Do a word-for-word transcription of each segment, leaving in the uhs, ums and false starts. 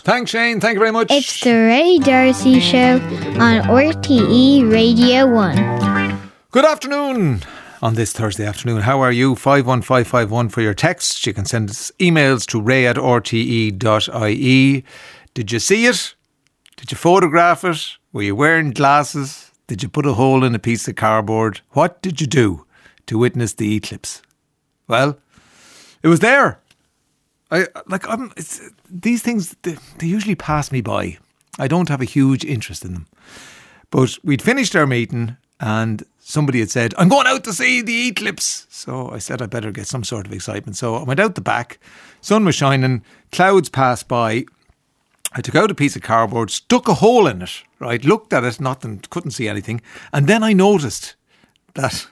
Thanks, Shane. Thank you very much. It's the Ray Darcy Show on R T E Radio one. Good afternoon on this Thursday afternoon. How are you? five one five five one for your texts. You can send us emails to ray at r t e dot i e. Did you see it? Did you photograph it? Were you wearing glasses? Did you put a hole in a piece of cardboard? What did you do to witness the eclipse? Well, it was there. I like I'm, it's, these things, they, they usually pass me by. I don't have a huge interest in them. But we'd finished our meeting and somebody had said, I'm going out to see the eclipse. So I said I better get some sort of excitement. So I went out the back, sun was shining, clouds passed by. I took out a piece of cardboard, stuck a hole in it, right, looked at it, nothing, couldn't see anything. And then I noticed that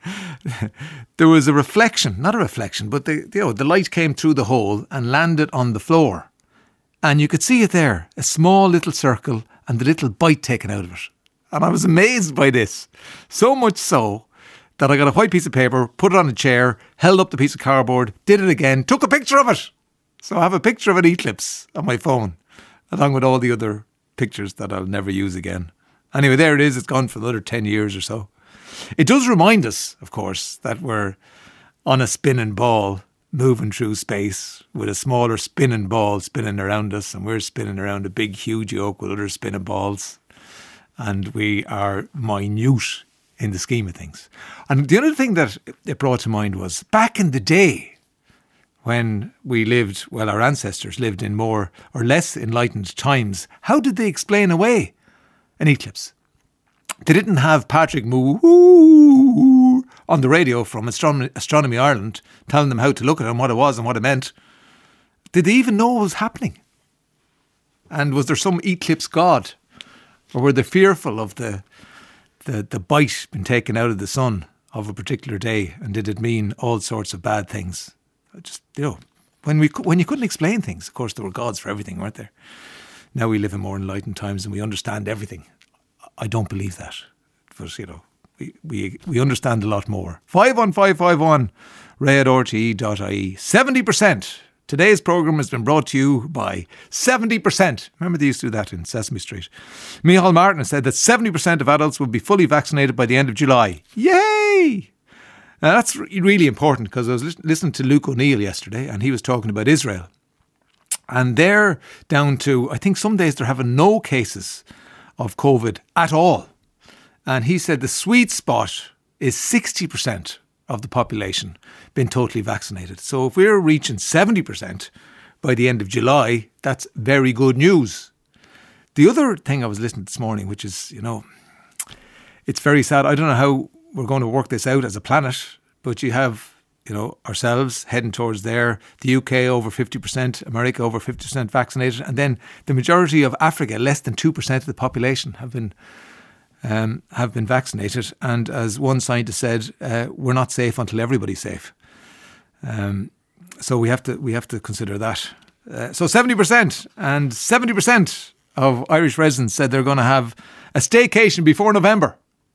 there was a reflection, not a reflection, but the, you know, the light came through the hole and landed on the floor. And you could see it there, a small little circle and the little bite taken out of it. And I was amazed by this. So much so that I got a white piece of paper, put it on a chair, held up the piece of cardboard, did it again, took a picture of it. So I have a picture of an eclipse on my phone, along with all the other pictures that I'll never use again. Anyway, there it is. It's gone for another ten years or so. It does remind us, of course, that we're on a spinning ball moving through space with a smaller spinning ball spinning around us, and we're spinning around a big, huge yoke with other spinning balls, and we are minute in the scheme of things. And the other thing that it brought to mind was back in the day when we lived, well, our ancestors lived in more or less enlightened times, how did they explain away an eclipse? They didn't have Patrick Moo on the radio from Astronomy, Astronomy Ireland telling them how to look at it and what it was and what it meant. Did they even know what was happening? And was there some eclipse god? Or were they fearful of the, the, the bite being taken out of the sun of a particular day? And did it mean all sorts of bad things? Just, you know, when, we, when you couldn't explain things, of course, there were gods for everything, weren't there? Now we live in more enlightened times and we understand everything. I don't believe that. But, you know, we, we, we understand a lot more. five one five five one, ray at r t e dot i e. seventy percent. Today's programme has been brought to you by seventy percent. Remember they used to do that in Sesame Street. Micheál Martin said that seventy percent of adults will be fully vaccinated by the end of July. Yay! Now that's really important because I was listening to Luke O'Neill yesterday and he was talking about Israel. And they're down to, I think some days they're having no cases of COVID at all. And he said the sweet spot is sixty percent of the population being totally vaccinated. So if we're reaching seventy percent by the end of July, that's very good news. The other thing I was listening to this morning, which is, you know, it's very sad. I don't know how we're going to work this out as a planet, but you have, you know, ourselves heading towards there, the U K over fifty percent, America over fifty percent vaccinated, and then the majority of Africa, less than two percent of the population have been um, have been vaccinated. And as one scientist said, uh, we're not safe until everybody's safe. Um, so we have to we have to consider that. Uh, so seventy percent and seventy percent of Irish residents said they're going to have a staycation before November.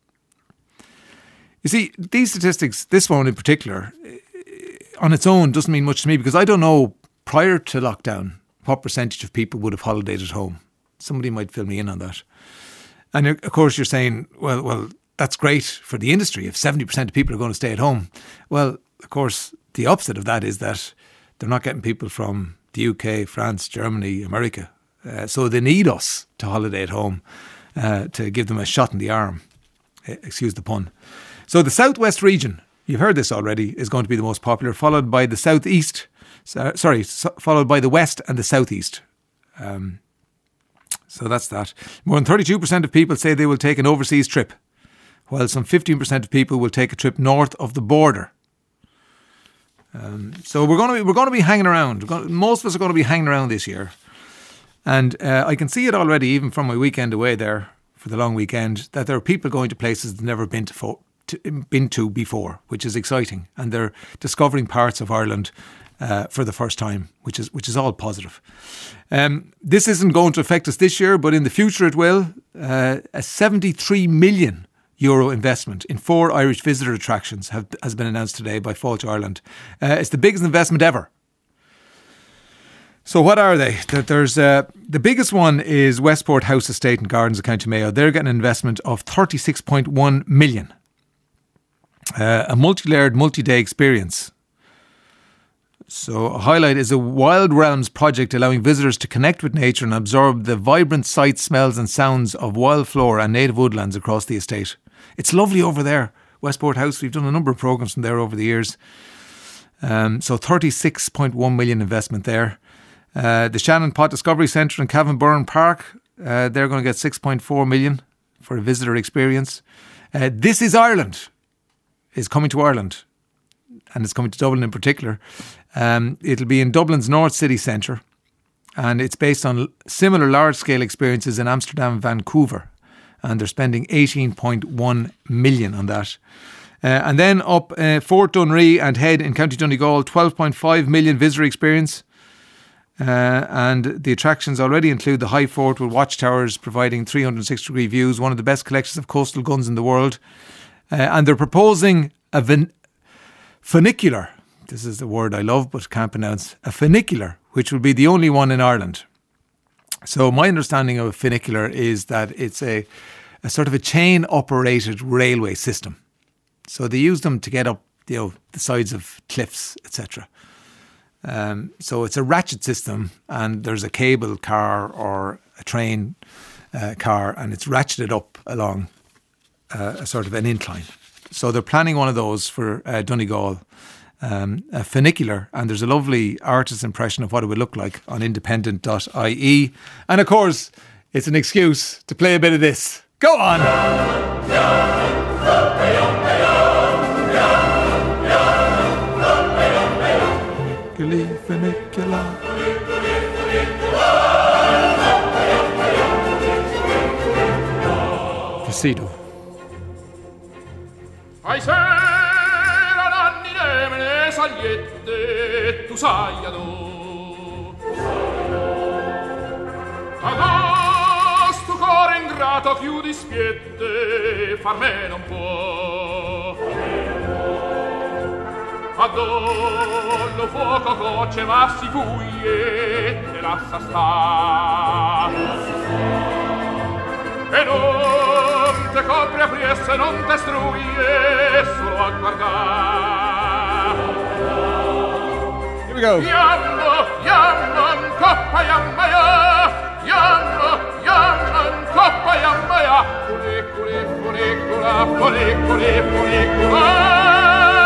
You see, these statistics, this one in particular, on its own doesn't mean much to me because I don't know prior to lockdown what percentage of people would have holidayed at home. Somebody might fill me in on that. And of course you're saying, well, well, that's great for the industry if seventy percent of people are going to stay at home. Well, of course, the opposite of that is that they're not getting people from the U K, France, Germany, America. Uh, so they need us to holiday at home uh, to give them a shot in the arm. Excuse the pun. So the southwest region, you've heard this already, is going to be the most popular, followed by the southeast, so, sorry, so, followed by the west and the southeast. Um, so that's that. More than thirty-two percent of people say they will take an overseas trip, while some fifteen percent of people will take a trip north of the border. Um, so we're going to be, we're going to be hanging around. Going to, most of us are going to be hanging around this year. And uh, I can see it already, even from my weekend away there for the long weekend, that there are people going to places they've never been to, fo- to, been to before, which is exciting. And they're discovering parts of Ireland uh, for the first time, which is which is all positive. Um, this isn't going to affect us this year, but in the future it will. Uh, a seventy-three million euro investment in four Irish visitor attractions have, has been announced today by Fáilte Ireland. Uh, it's the biggest investment ever. So what are they? There's uh, the biggest one is Westport House Estate and Gardens of County Mayo. They're getting an investment of thirty-six point one million. Uh, a multi-layered, multi-day experience. So a highlight is a Wild Realms project allowing visitors to connect with nature and absorb the vibrant sights, smells and sounds of wild flora and native woodlands across the estate. It's lovely over there, Westport House. We've done a number of programmes from there over the years. Um, so thirty-six point one million investment there. Uh, the Shannon Pot Discovery Centre in Cavan Burn Park, uh, they're going to get six point four million for a visitor experience. Uh, This is Ireland is coming to Ireland, and it's coming to Dublin in particular. Um, it'll be in Dublin's North City Centre, and it's based on similar large-scale experiences in Amsterdam and Vancouver, and they're spending eighteen point one million on that. Uh, and then up uh, Fort Dunree and Head in County Donegal, twelve point five million visitor experience. Uh, and the attractions already include the High Fort with watchtowers providing three hundred sixty degree views, one of the best collections of coastal guns in the world. Uh, and they're proposing a vin- funicular. This is the word I love but can't pronounce. A funicular, which will be the only one in Ireland. So my understanding of a funicular is that it's a, a sort of a chain operated railway system. So they use them to get up, you know, the sides of cliffs, et cetera. Um, so it's a ratchet system, and there's a cable car or a train uh, car, and it's ratcheted up along uh, a sort of an incline. So they're planning one of those for uh, Donegal, um, a funicular, and there's a lovely artist's impression of what it would look like on independent dot I E. And of course, it's an excuse to play a bit of this. Go on! Funicular. Procedo. Ai sera nanni nemene sagliette tu sai adò agosto cuore ingrato chiudi spiette far me non può adollo fuoco coce ma si fuglie te lascia sta e non te copre a friesse non te struie solo a guardar. Here we go. Yammo, yammo, coppa yamma ya yammo, yammo, coppa yamma ya funiculi, funicula, funiculi, funicula.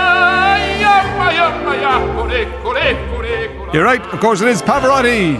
You're right, of course it is Pavarotti.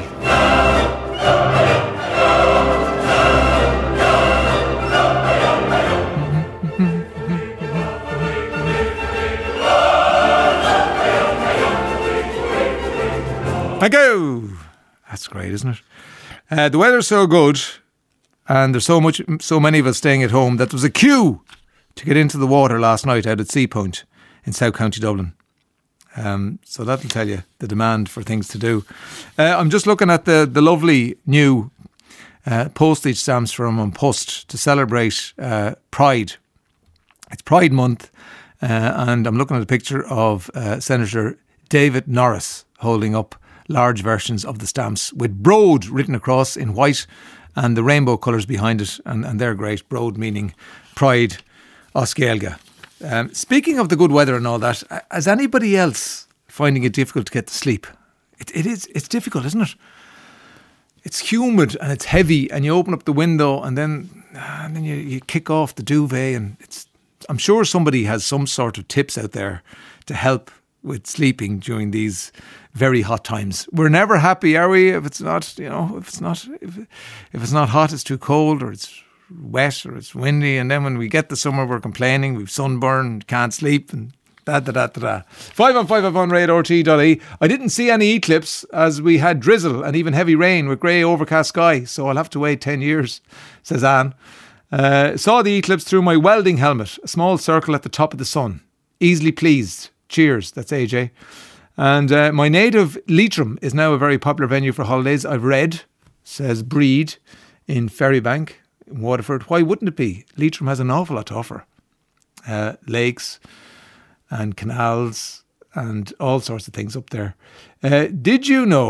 Thank you. That's great, isn't it? Uh, the weather's so good, and there's so much, so many of us staying at home, that there was a queue to get into the water last night out at Sea Point in South County Dublin. Um, so that'll tell you the demand for things to do. Uh, I'm just looking at the, the lovely new uh, postage stamps from An Post to celebrate uh, Pride. It's Pride Month, uh, and I'm looking at a picture of uh, Senator David Norris holding up large versions of the stamps with Broad written across in white and the rainbow colours behind it, and, and they're great. Broad meaning Pride Osceolga. Um, speaking of the good weather and all that, is anybody else finding it difficult to get to sleep? It, it is. It's difficult, isn't it? It's humid and it's heavy, and you open up the window, and then and then you, you kick off the duvet, and it's. I'm sure somebody has some sort of tips out there to help with sleeping during these very hot times. We're never happy, are we? If it's not, you know, if it's not, if, if it's not hot, it's too cold, or it's wet, or it's windy, and then when we get the summer we're complaining, we've sunburn, can't sleep, and da da da da da. five one five five one radio R T E dot I E. I didn't see any eclipse as we had drizzle and even heavy rain with grey overcast sky, so I'll have to wait ten years, says Anne. Uh, saw the eclipse through my welding helmet, a small circle at the top of the sun. Easily pleased. Cheers, that's A J. And uh, my native Leitrim is now a very popular venue for holidays, I've read, says Breed in Ferrybank in Waterford. Why wouldn't it be? Leitrim has an awful lot to offer. Uh, lakes and canals and all sorts of things up there. Uh, did you know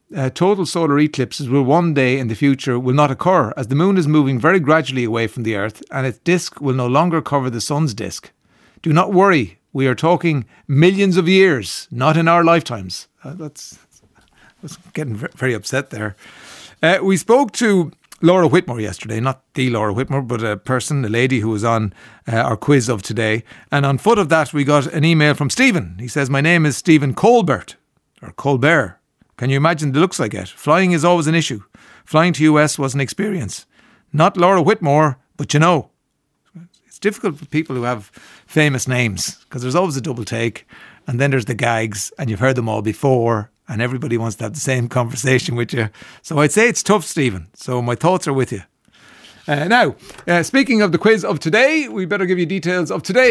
uh, total solar eclipses will one day in the future will not occur, as the moon is moving very gradually away from the earth and its disk will no longer cover the sun's disk. Do not worry, we are talking millions of years, not in our lifetimes. Uh, that's, I was getting very upset there. Uh, we spoke to Laura Whitmore yesterday, not the Laura Whitmore, but a person, a lady who was on uh, our quiz of today. And on foot of that, we got an email from Stephen. He says, my name is Stephen Colbert, or Colbert. Can you imagine the looks I get? Flying is always an issue. Flying to U S was an experience. Not Laura Whitmore, but you know. It's difficult for people who have famous names, because there's always a double take, and then there's the gags, and you've heard them all before, and everybody wants to have the same conversation with you. So I'd say it's tough, Stephen. So my thoughts are with you. Uh, now, uh, speaking of the quiz of today, we better give you details of today's.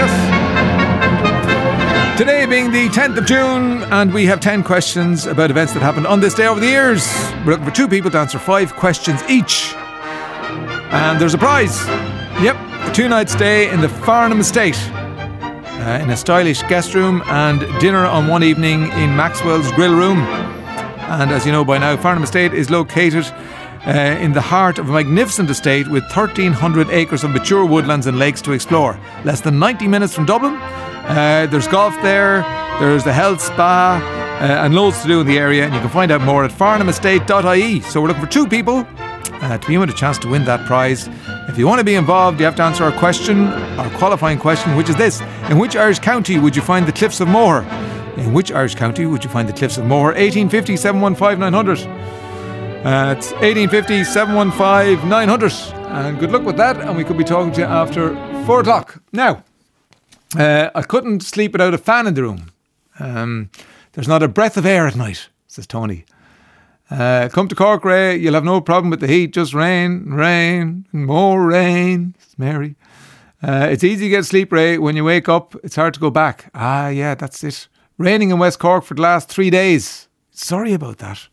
Yes. Today being the tenth of June, and we have ten questions about events that happened on this day over the years. We're looking for two people to answer five questions each. And there's a prize. Yep, a two-night stay in the Farnham Estate. Uh, in a stylish guest room, and dinner on one evening in Maxwell's Grill Room. And as you know by now, Farnham Estate is located uh, in the heart of a magnificent estate with thirteen hundred acres of mature woodlands and lakes to explore. Less than ninety minutes from Dublin. Uh, there's golf there, there's the health spa, uh, and loads to do in the area, and you can find out more at farnham estate dot I E. So we're looking for two people uh, to be with a chance to win that prize. If you want to be involved, you have to answer our question, our qualifying question, which is this. In which Irish county would you find the Cliffs of Moher? In which Irish county would you find the Cliffs of Moher? eighteen fifty, seven one five, nine hundred. Uh, it's eighteen fifty, seven one five, nine hundred. And good luck with that, and we could be talking to you after four o'clock. Now, uh, I couldn't sleep without a fan in the room. Um, there's not a breath of air at night, says Tony. Uh, come to Cork, Ray, you'll have no problem with the heat, just rain, rain, and more rain, says Mary. Uh, it's easy to get sleep, Ray. When you wake up, it's hard to go back. Ah, yeah, that's it. Raining in West Cork for the last three days. Sorry about that.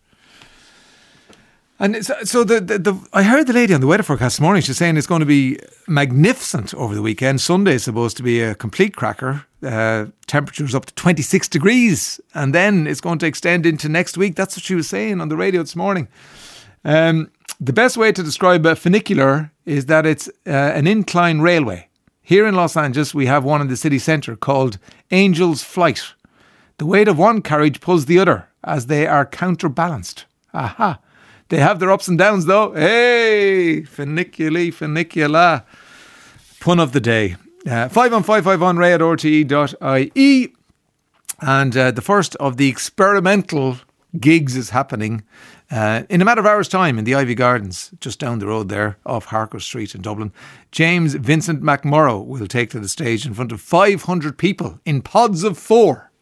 And so, so the, the, the I heard the lady on the weather forecast this morning. She's saying it's going to be magnificent over the weekend. Sunday is supposed to be a complete cracker. Uh, temperatures up to twenty-six degrees. And then it's going to extend into next week. That's what she was saying on the radio this morning. Um, the best way to describe a funicular is that it's uh, an incline railway. Here in Los Angeles, we have one in the city centre called Angel's Flight. The weight of one carriage pulls the other as they are counterbalanced. Aha. They have their ups and downs though. Hey, funiculi, funicula. Pun of the day. Uh, five one five five one ray at r t e dot I E. And uh, the first of the experimental gigs is happening uh, in a matter of hours' time in the Ivy Gardens, just down the road there off Harker Street in Dublin. James Vincent McMurrow will take to the stage in front of five hundred people in pods of four.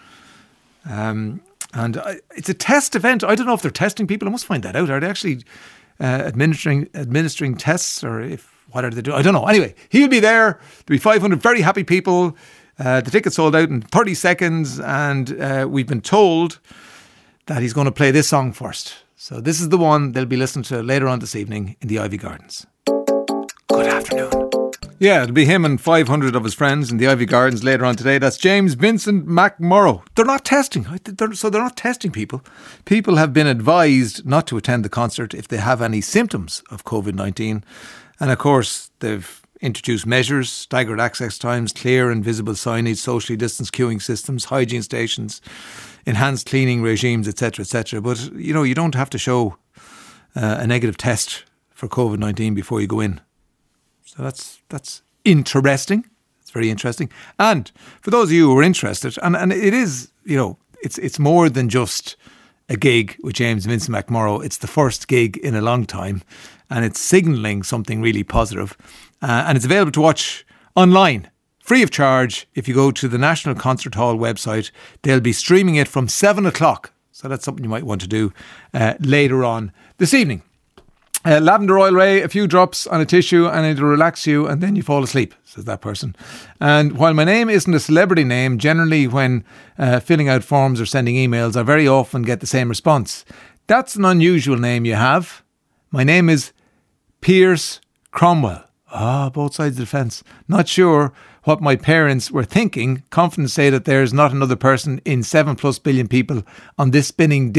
Um... And uh, it's a test event. I don't know if they're testing people. I must find that out. Are they actually uh, administering administering tests, or if what are they doing? I don't know. Anyway, he'll be there. There'll be five hundred very happy people. Uh, the tickets sold out in thirty seconds, and uh, we've been told that he's going to play this song first. So this is the one they'll be listening to later on this evening in the Ivy Gardens. Good afternoon. Yeah, it'll be him and five hundred of his friends in the Ivy Gardens later on today. That's James Vincent McMurrow. They're not testing. They're, so they're not testing people. People have been advised not to attend the concert if they have any symptoms of covid nineteen. And of course, they've introduced measures, staggered access times, clear and visible signage, socially distanced queuing systems, hygiene stations, enhanced cleaning regimes, et cetera, et cetera. But, you know, you don't have to show uh, a negative test for covid nineteen before you go in. So that's that's interesting. It's very interesting. And for those of you who are interested, and, and it is, you know, it's it's more than just a gig with James Vincent McMurrow. It's the first gig in a long time, and it's signalling something really positive. Uh, and it's available to watch online, free of charge. If you go to the National Concert Hall website, they'll be streaming it from seven o'clock. So that's something you might want to do uh, later on this evening. Uh, lavender oil, Ray, a few drops on a tissue and it'll relax you and then you fall asleep, says that person. And while my name isn't a celebrity name, generally when uh, filling out forms or sending emails, I very often get the same response. That's an unusual name you have. My name is Pierce Cromwell. Ah, oh, both sides of the fence. Not sure what my parents were thinking. Confident say that there's not another person in seven plus billion people on this spinning disc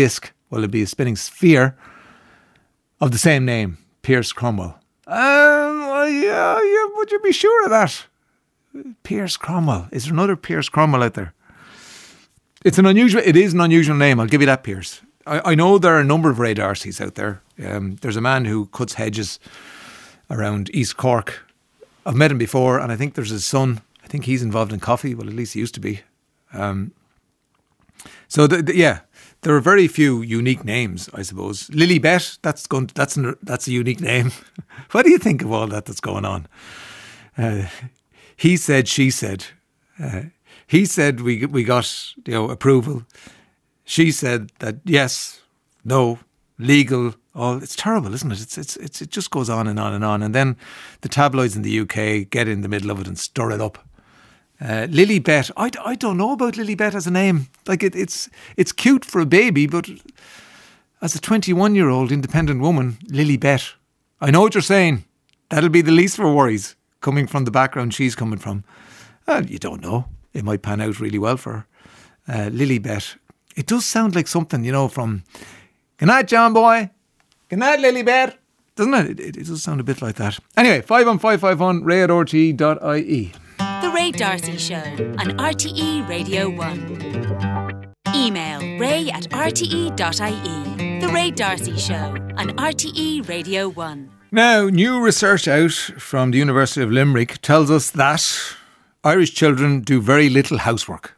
Well, it'd be a spinning sphere of the same name, Pierce Cromwell. Um, well, yeah, yeah, would you be sure of that? Pierce Cromwell. Is there another Pierce Cromwell out there? It's an unusual, it is an unusual name, I'll give you that, Pierce. I, I know there are a number of Ray D'Arcys out there. Um, there's a man who cuts hedges around East Cork. I've met him before, and I think there's his son. I think he's involved in coffee. Well, at least he used to be. Um, so, the, the, yeah, there are very few unique names, I suppose. Lilibet, that's going, that's an, that's a unique name. What do you think of all that that's going on? Uh, he said, she said. Uh, he said we we got, you know, approval. She said that yes, no, legal. Oh, it's terrible, isn't it? It's it's it's it just goes on and on and on, and then the tabloids in the U K get in the middle of it and stir it up. Uh, Lilibet, I, I don't know about Lilibet as a name. Like it, it's it's cute for a baby, but as a twenty-one-year-old independent woman, Lilibet, I know what you're saying. That'll be the least of her worries, coming from the background she's coming from. Uh, you don't know. It might pan out really well for her. Uh, Lilibet. It does sound like something, you know, from Good night, John boy. Good night, Lilibet. Doesn't it? It, it does sound a bit like that. Anyway, five one five five one, ray at r t e dot i e. The Ray D'Arcy Show on R T E Radio one. Email ray at r t e dot i e. The Ray D'Arcy Show on R T E Radio one. Now, new research out from the University of Limerick tells us that Irish children do very little housework.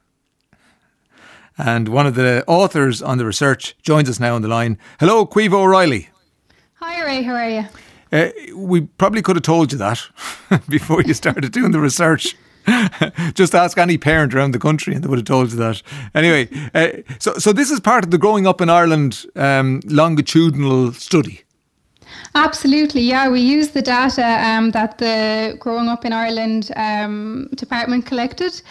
And one of the authors on the research joins us now on the line. Hello, Caoimhe O'Reilly. Hi, Ray. How are you? Uh, we probably could have told you that before you started doing the research. Just ask any parent around the country and they would have told you that. Anyway, uh, so so this is part of the Growing Up in Ireland um, longitudinal study. Absolutely, yeah. We used the data um, that the Growing Up in Ireland um, department collected.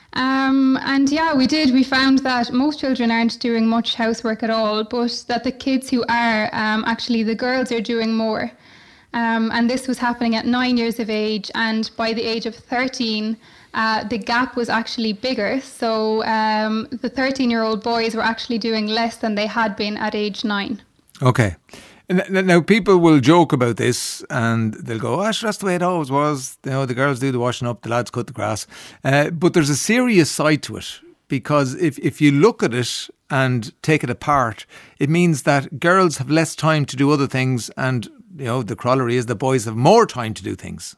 Um, and yeah, we did. We found that most children aren't doing much housework at all, but that the kids who are, um, actually the girls are doing more. Um, and this was happening at nine years of age, and by the age of thirteen, uh, the gap was actually bigger. So um, the thirteen-year-old boys were actually doing less than they had been at age nine. Okay. Now, people will joke about this and they'll go, oh, that's the way it always was. You know, the girls do the washing up, the lads cut the grass. Uh, but there's a serious side to it, because if, if you look at it and take it apart, it means that girls have less time to do other things, and, you know, the corollary is the boys have more time to do things.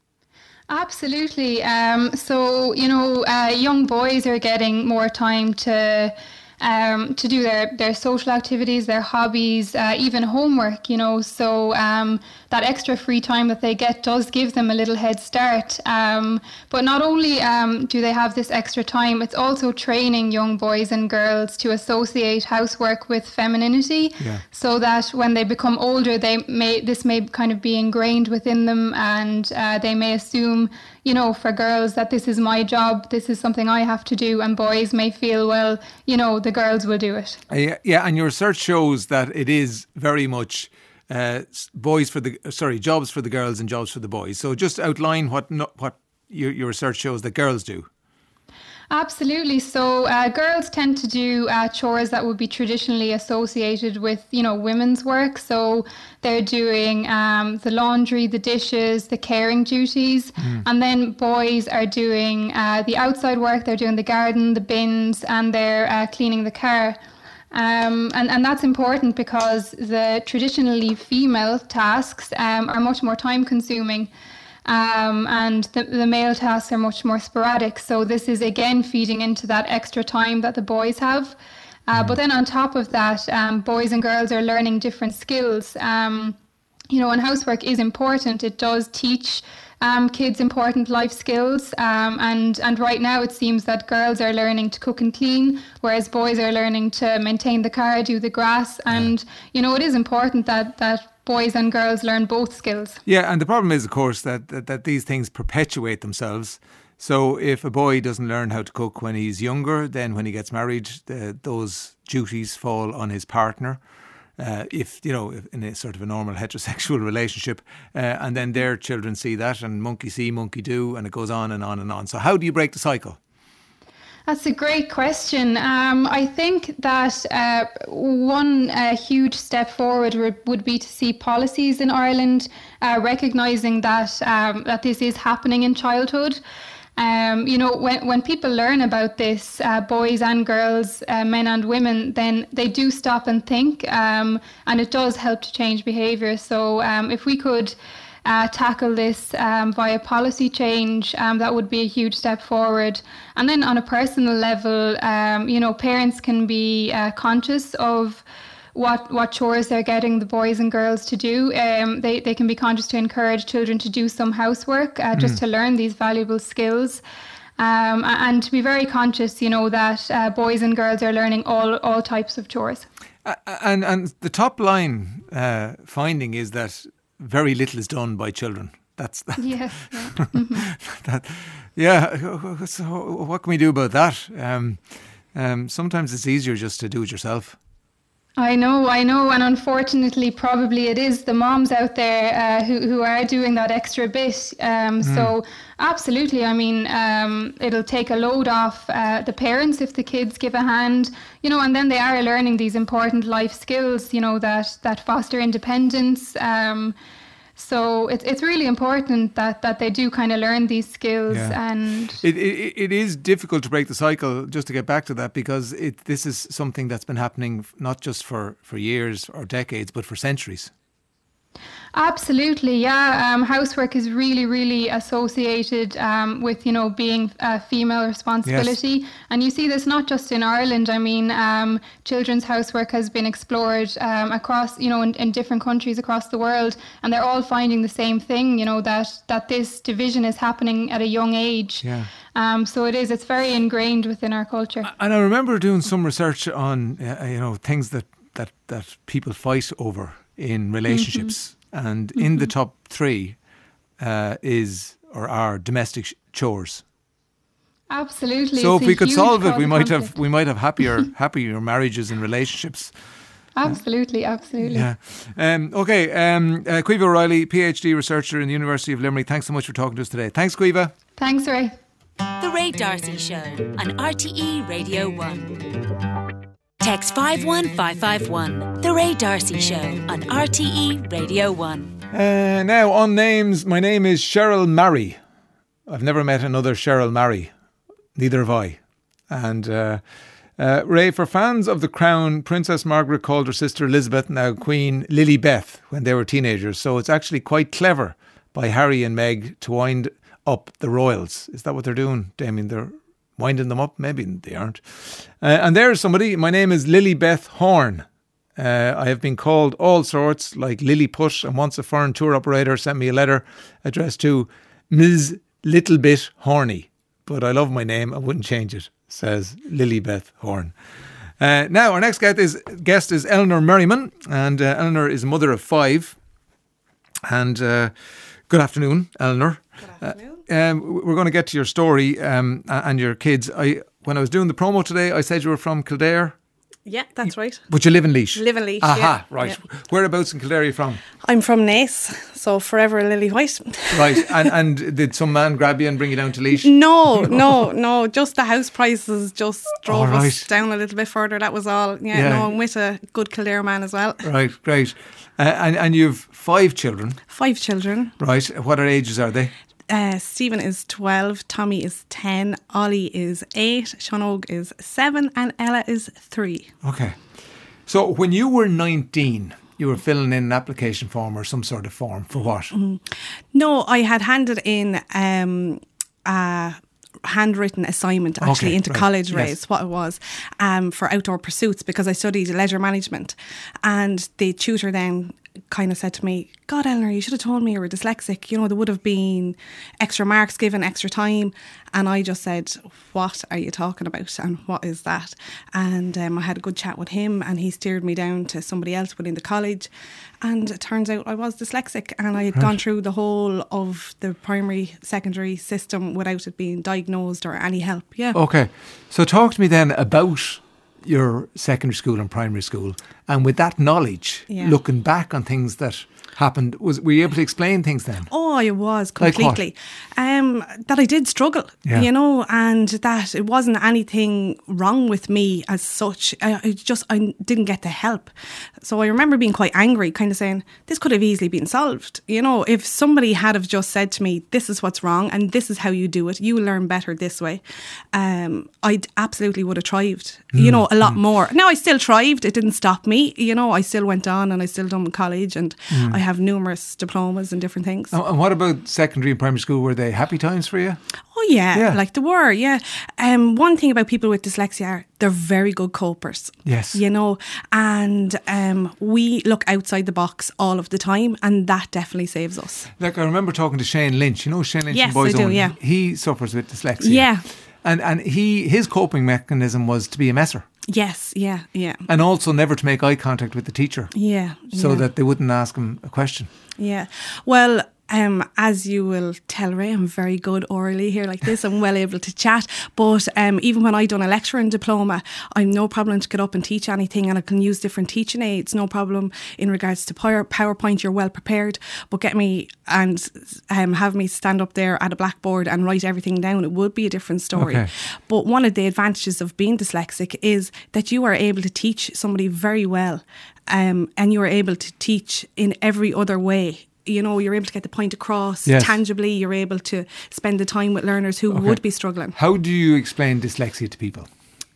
Absolutely. Um, so, you know, uh, young boys are getting more time to... Um, to do their, their social activities, their hobbies, uh, even homework, you know. So um, that extra free time that they get does give them a little head start. Um, but not only um, do they have this extra time, it's also training young boys and girls to associate housework with femininity, yeah. So that when they become older, they may this may kind of be ingrained within them, and uh, they may assume, you know, for girls that this is my job, this is something I have to do, and boys may feel, well, you know, the girls will do it. Uh, yeah, yeah, and your research shows that it is very much uh, boys for the sorry jobs for the girls and jobs for the boys. So just outline what no, what your, your research shows that girls do. Absolutely. So uh, girls tend to do uh, chores that would be traditionally associated with, you know, women's work. So they're doing um, the laundry, the dishes, the caring duties. Mm. And then boys are doing uh, the outside work. They're doing the garden, the bins, and they're uh, cleaning the car. Um, and, and that's important because the traditionally female tasks um, are much more time consuming. Um, and the, the male tasks are much more sporadic. So this is again feeding into that extra time that the boys have. Uh, but then on top of that, um, boys and girls are learning different skills. Um, you know, and housework is important. It does teach um, kids important life skills. Um, and, and right now it seems that girls are learning to cook and clean, whereas boys are learning to maintain the car, do the grass. And, you know, it is important that that boys and girls learn both skills. Yeah, and the problem is, of course, that, that, that these things perpetuate themselves. So if a boy doesn't learn how to cook when he's younger, then when he gets married, the, those duties fall on his partner. Uh, if, you know, in a sort of a normal heterosexual relationship, uh, and then their children see that, and monkey see, monkey do, and it goes on and on and on. So how do you break the cycle? That's a great question. Um, I think that uh, one uh, huge step forward would, would be to see policies in Ireland uh, recognising that um, that this is happening in childhood. Um, you know, when when people learn about this, uh, boys and girls, uh, men and women, then they do stop and think, um, and it does help to change behaviour. So um, if we could Uh, tackle this um, via policy change, um, that would be a huge step forward. And then on a personal level, um, you know, parents can be uh, conscious of what what chores they're getting the boys and girls to do. Um, they, they can be conscious to encourage children to do some housework uh, just mm. to learn these valuable skills. Um, and to be very conscious, you know, that uh, boys and girls are learning all, all types of chores. Uh, and, and the top line uh, finding is that very little is done by children. That's that. Yes. Yeah. Mm-hmm. that, yeah. So what can we do about that? Um, um, sometimes it's easier just to do it yourself. I know, I know, and unfortunately, probably it is the moms out there uh, who who are doing that extra bit. Um, mm. So, absolutely, I mean, um, it'll take a load off uh, the parents if the kids give a hand, you know, and then they are learning these important life skills, you know, that that foster independence. Um, So it's it's really important that, that they do kind of learn these skills. Yeah. And it, it it is difficult to break the cycle, just to get back to that, because it this is something that's been happening not just for, for years or decades, but for centuries. Absolutely, yeah. Um, housework is really, really associated um, with, you know, being a female responsibility. Yes. And you see this not just in Ireland. I mean, um, children's housework has been explored um, across, you know, in, in different countries across the world. And they're all finding the same thing, you know, that, that this division is happening at a young age. Yeah. Um, so it is, it's very ingrained within our culture. And I remember doing some research on, uh, you know, things that, that, that people fight over in relationships. Mm-hmm. And mm-hmm. in the top three uh, is or are domestic sh- chores. Absolutely. So it's if we could solve it, we might conflict. have we might have happier happier marriages and relationships. Absolutely, absolutely. Yeah. Um, okay. Um, uh, Caoimhe O'Reilly, PhD researcher in the University of Limerick. Thanks so much for talking to us today. Thanks, Caoimhe. Thanks, Ray. The Ray D'Arcy Show on R T E Radio one. Text five one five five one. The Ray D'Arcy Show on R T E Radio one. Uh, now, on names, my name is Cheryl Marry. I've never met another Cheryl Marry. Neither have I. And uh, uh, Ray, for fans of The Crown, Princess Margaret called her sister Elizabeth, now Queen Lilibeth, when they were teenagers. So it's actually quite clever by Harry and Meg to wind up the royals. Is that what they're doing, Damien? They're winding them up? Maybe they aren't. Uh, and there's somebody. My name is Lilibeth Horn. Uh, I have been called all sorts, like Lilliput, and once a foreign tour operator sent me a letter addressed to Miz Little Bit Horny. But I love my name. I wouldn't change it, says Lilibeth Horn. Uh, now, our next guest is, guest is Eleanor Merriman, and uh, Eleanor is a mother of five. And uh, good afternoon, Eleanor. Good afternoon. Uh, um, we're going to get to your story um, and your kids. I When I was doing the promo today, I said you were from Kildare. Yeah, that's right. But you live in Laois? Live in Laois, Aha, yeah. right. Yeah. Whereabouts in Kildare are you from? I'm from Naas, so forever Lily White. Right, and and did some man grab you and bring you down to Laois? No, no, no, just the house prices just drove right. us down a little bit further, that was all. Yeah, yeah. no, I'm with a good Kildare man as well. Right, great. Uh, and, and you've five children? Five children. Right, what are ages are they? Uh, Stephen is twelve, Tommy is ten, Ollie is eight, Sean is seven and Ella is three. Okay. So when you were nineteen, you were filling in an application form or some sort of form for what? Mm. No, I had handed in um, a handwritten assignment actually okay, into right. college yes. race, what it was, um, for outdoor pursuits because I studied leisure management. And the tutor then kind of said to me, God, Eleanor, you should have told me you were dyslexic. You know, there would have been extra marks given, extra time. And I just said, what are you talking about? And what is that? And um, I had a good chat with him and he steered me down to somebody else within the college. And it turns out I was dyslexic and I had right. gone through the whole of the primary, secondary system without it being diagnosed or any help. Yeah. Okay. So talk to me then about your secondary school and primary school, and with that knowledge, yeah. looking back on things that happened, was were you able to explain things then? Oh, I was Like what? completely. Um, that I did struggle, Yeah. you know, and that it wasn't anything wrong with me as such. I, I just I didn't get the help. So I remember being quite angry, kind of saying, this could have easily been solved. You know, if somebody had have just said to me, this is what's wrong and this is how you do it, you will learn better this way, um, I absolutely would have thrived, Mm. you know, a lot more. Now, I still thrived. It didn't stop me. You know, I still went on and I still done college, and Mm. I have numerous diplomas and different things. And and what about secondary and primary school? Were they happy times for you? Oh yeah, Yeah. like they were, yeah. Um, one thing about people with dyslexia are they're very good copers. Yes. You know, and um, we look outside the box all of the time, and that definitely saves us. Like, I remember talking to Shane Lynch. You know Shane Lynch Yes, from Boys I do, Own? yeah. He suffers with dyslexia. Yeah. And and he his coping mechanism was to be a messer. Yes, yeah, yeah. And also never to make eye contact with the teacher. Yeah. So yeah. that they wouldn't ask him a question. Yeah. Well, um, as you will tell, Ray, I'm very good orally here like this. I'm well able to chat. But um, even when I done a lecturing diploma, I'm no problem to get up and teach anything, and I can use different teaching aids. No problem in regards to power, PowerPoint. You're well prepared. But get me and um, have me stand up there at a blackboard and write everything down, it would be a different story. Okay. But one of the advantages of being dyslexic is that you are able to teach somebody very well, um, and you are able to teach in every other way. You know, you're able to get the point across Yes. tangibly. You're able to spend the time with learners who Okay. would be struggling. How do you explain dyslexia to people?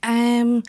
Um,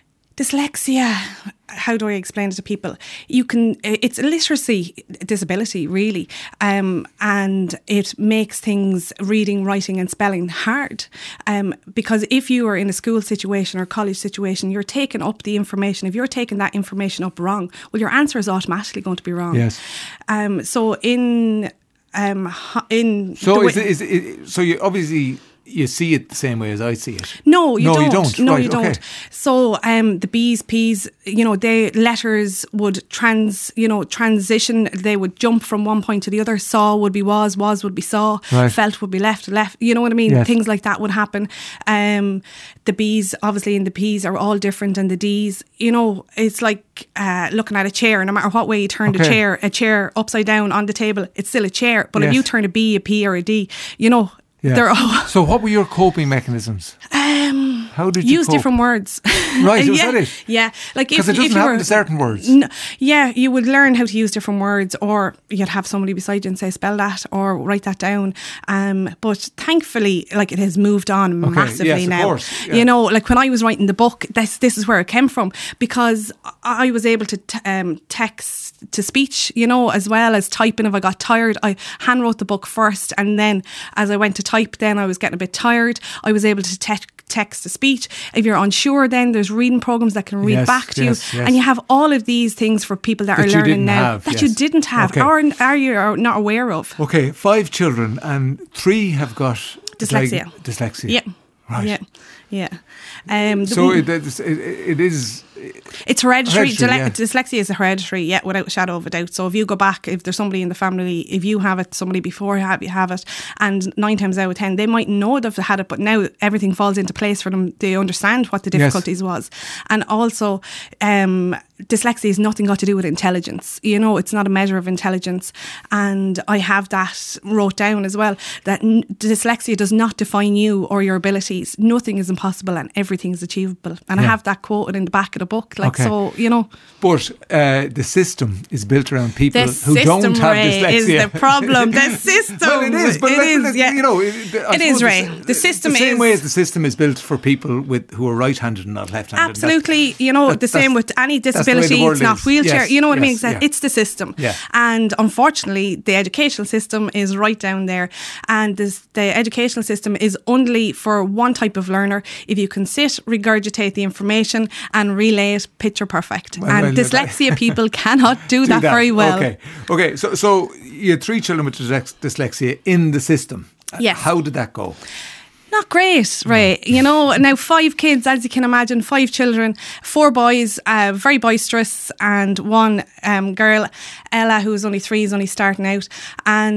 dyslexia, how do I explain it to people? You can, it's a literacy disability, really, um, and it makes things, reading, writing and spelling, hard. Um, because if you are in a school situation or college situation, you're taking up the information. If you're taking that information up wrong, well, your answer is automatically going to be wrong. Yes. Um, so in... Um, ho- in So the is way- it, is it, so you obviously you see it the same way as I see it. No, you no, don't. You don't. No, Right, you don't. okay. So um, the B's, P's, you know, they letters would trans, you know, transition. They would jump from one point to the other. Saw would be was, was would be saw. Right. Felt would be left, left. You know what I mean? Yes. Things like that would happen. Um, the B's, obviously, and the P's are all different, and the D's, you know, it's like uh, looking at a chair. No matter what way you turn the Okay. chair, a chair upside down on the table, it's still a chair. But if Yes. you turn a B, a P, or a D, you know. Yeah. They're all So what were your coping mechanisms? um, How did you use cope? different words. Right, was yeah, that it? Yeah, like if, Because it if doesn't you happen were to certain words. No, yeah, you would learn how to use different words, or you'd have somebody beside you and say, "Spell that," or write that down. Um, but thankfully, like it has moved on Okay, massively yes, of now. course, yeah. You know, like when I was writing the book, this this is where it came from, because I was able to t- um, text to speech, you know, as well as typing. If I got tired, I hand wrote the book first, and then as I went to type, then I was getting a bit tired. I was able to te- text to speech. If you're unsure, then there's reading programs that can read Yes, back to yes, you, yes. and you have all of these things for people that, That are you learning didn't now have, that yes. you didn't have, Okay. or are you are not aware of. Okay, five children and three have got Dyslexia. like, dyslexia. Yeah, Right. yeah, yeah. Um, the So one- it, it, it is. It's hereditary. Hereditary, Dyle- yeah. Dyslexia is hereditary, yeah, without a shadow of a doubt. So if you go back, if there's somebody in the family, if you have it, somebody before you have, you have it, and nine times out of ten, they might know they've had it, but now everything falls into place for them. They understand what the Yes. difficulties was. And also, um, dyslexia has nothing got to do with intelligence. You know, it's not a measure of intelligence. And I have that wrote down as well, that n- dyslexia does not define you or your abilities. Nothing is impossible and everything is achievable. And I Yeah. have that quoted in the back of the book. Like, Okay. so, you know. But uh, the system is built around people The who system, don't have Ray, dyslexia. is the problem. The system. Well, it is, but It like, is, like, yeah. you know, it, I It is, suppose Ray. it's- The system the same is- way as the system is built for people with who are right-handed and not left-handed. Absolutely, you know, that- the same that's- with any that's the way the disability. world It's not is. wheelchair. Yes, You know what I mean? yes, It's, yeah. it's the system. Yeah. And unfortunately, the educational system is right down there. And this, the educational system is only for one type of learner. If you can sit, regurgitate the information and relay it picture perfect. Well, and well, dyslexia people cannot do, Do that, very well. Okay, okay. So, so you had three children with dys- dyslexia in the system. Yes. How did that go? Not great, right? You know, now five kids, as you can imagine, five children, four boys, uh, very boisterous, and one um, girl, Ella, who was only three, is only starting out. And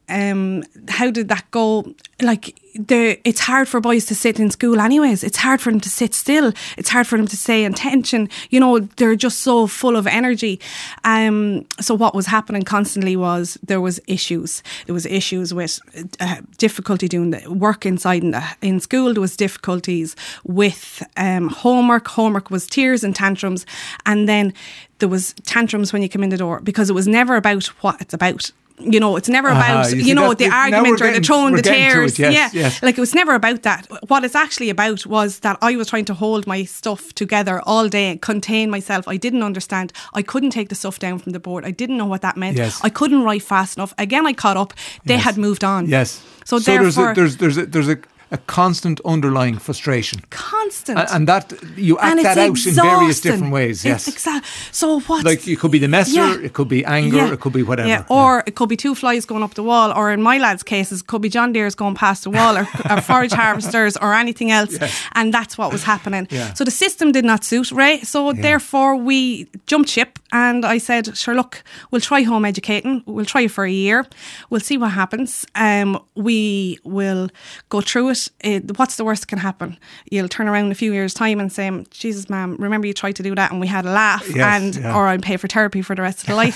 um, how did that go? Like, the it's hard for boys to sit in school anyways. It's hard for them to sit still. It's hard for them to stay in tension. You know, they're just so full of energy. Um, so what was happening constantly was there was issues. There was issues with uh, difficulty doing the work inside in, the, in school. There was difficulties with um, homework. Homework was tears and tantrums. And then there was tantrums when you come in the door, because it was never about what it's about. You know, it's never about, uh-huh, you, you know, that, the argument or the throwing the tears. Yes, yeah. Yes. Like, it was never about that. What it's actually about was that I was trying to hold my stuff together all day, contain myself. I didn't understand. I couldn't take the stuff down from the board. I didn't know what that meant. Yes. I couldn't write fast enough. Again, I caught up. They yes. had moved on. Yes. So, so therefore... there's a, there's, there's a, there's a, a constant underlying frustration. Constant. And, and that, you act and that out exhausting. in various different ways. Yes. Exactly. So what? Like, it could be the messer, yeah. it could be anger, yeah. it could be whatever. Yeah. Or yeah. it could be two flies going up the wall, or in my lads' cases, it could be John Deere's going past the wall, or, or forage harvesters, or anything else. Yes. And that's what was happening. Yeah. So the system did not suit Ray. So yeah. therefore we jumped ship, and I said, sure, look, we'll try home educating. We'll try it for a year. We'll see what happens. Um, we will go through it. it. What's the worst that can happen? You'll turn around in a few years' time and say, Jesus, ma'am, remember you tried to do that and we had a laugh, yes, and yeah. or I'll pay for therapy for the rest of the life.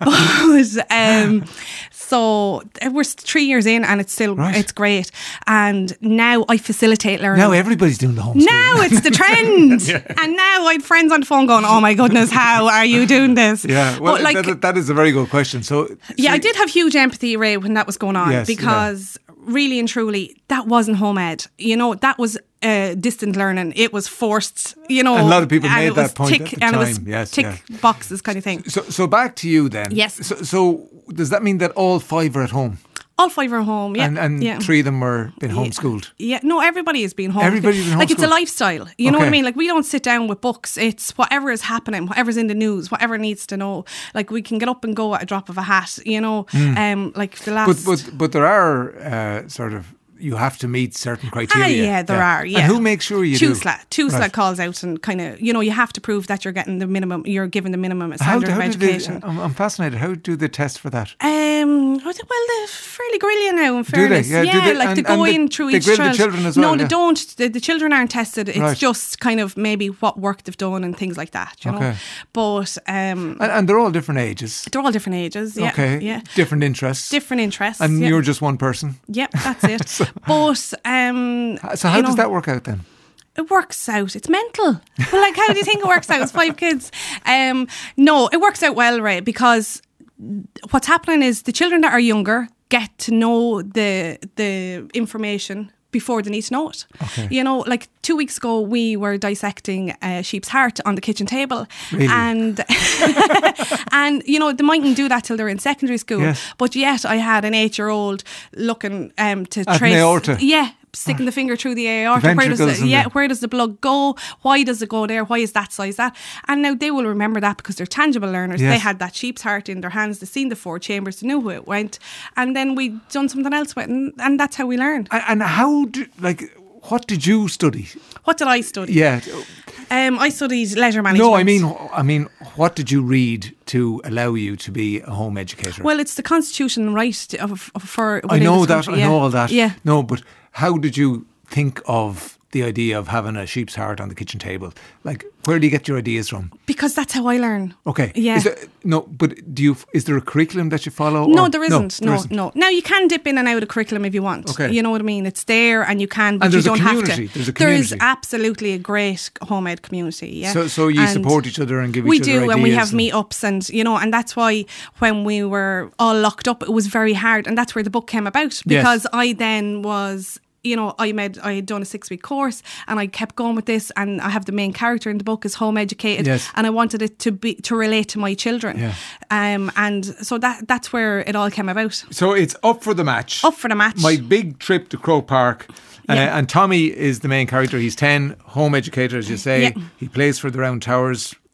But um, so we're three years in, and it's still right. it's great. And now I facilitate learning. Now everybody's doing the homeschool. Now it's the trend. yeah. And now I had friends on the phone going, oh my goodness, how are you doing this? Yeah, well, but like, that, that is a very good question. So, so yeah, I did have huge empathy, Ray, when that was going on, yes, because yeah. really and truly, that wasn't home ed. You know, that was uh, distant learning. It was forced, you know. And a lot of people made that point tick, at the and time. it was yes, tick yeah. boxes kind of thing. So, so back to you then. Yes. So, so does that mean that all five are at home? All five are home, yeah. And, and yeah. three of them were being homeschooled? Yeah, no, everybody is being homeschooled. Everybody's being homeschooled? Like, it's a lifestyle, you okay. know what I mean? Like, we don't sit down with books. It's whatever is happening, whatever's in the news, whatever needs to know. Like, we can get up and go at a drop of a hat, you know? Mm. Um, like, the last... But, but, but there are uh, sort of... You have to meet certain criteria. Ah, yeah, there yeah. are, yeah. And who makes sure you TUSLA. do? TUSLA right. calls out and kind of, you know, you have to prove that you're getting the minimum, you're given the minimum standard how, how of education. They, I'm, I'm fascinated. How do they test for that? Um, well, they're fairly grilling now, in fairness. Do they? Yeah, yeah do they? like and, they go and in they, through they each grill child. the children as well? No, they yeah. don't. The, the children aren't tested. It's right. just kind of maybe what work they've done and things like that, you okay. know. But... Um, and, and they're all different ages? They're all different ages, yeah. Okay. Yeah. Different interests? Different interests, And yeah. you're just one person? Yep, that's it. so, but... Um, so how you does know, that work out then? It works out. It's mental. Well, like, how do you think it works out? It's five kids. Um, no, it works out well, Ray, because what's happening is the children that are younger get to know the the information before they need to know it. Okay. You know, like two weeks ago, we were dissecting a sheep's heart on the kitchen table. Really? And, and you know, they mightn't do that till they're in secondary school. Yes. But yet I had an eight-year-old looking um, to At trace... an aorta? Yeah. Sticking the finger through the aorta. The where does the, yeah, the... where does the blood go? Why does it go there? Why is that size that? And now they will remember that because they're tangible learners. Yes. They had that sheep's heart in their hands. They've seen the four chambers. They knew who it went. And then we done something else with it. And, and that's how we learned. And, and how, do, like, what did you study? What did I study? Yeah. Um, I studied leisure management. No, I mean, I mean, what did you read to allow you to be a home educator? Well, it's the constitutional right of, of, for I know that, country, I know yeah. all that. Yeah. No, but how did you think of the idea of having a sheep's heart on the kitchen table? Like, where do you get your ideas from? Because that's how I learn. Okay. Yeah. Is there, no, but do you? Is there a curriculum that you follow? No, or? there isn't. No, no, no, isn't. no. Now you can dip in and out of curriculum if you want. Okay. You know what I mean? It's there and you can, but and you there's don't a have community. to. There's a there community. is absolutely a great home ed community. Yeah. So, so you and support each other and give we each other do, ideas. and we have and meetups, and you know, and that's why when we were all locked up, it was very hard, and that's where the book came about because yes. I then was. You know, I made I had done a six week course and I kept going with this, and I have the main character in the book is home educated, yes. and I wanted it to be to relate to my children, yeah. um, and so that that's where it all came about. So it's up for the match. Up for the match. My big trip to Croke Park. Uh, Yeah. and Tommy is the main character. He's ten, home educator, as you say. Yeah. He plays for the Round Towers.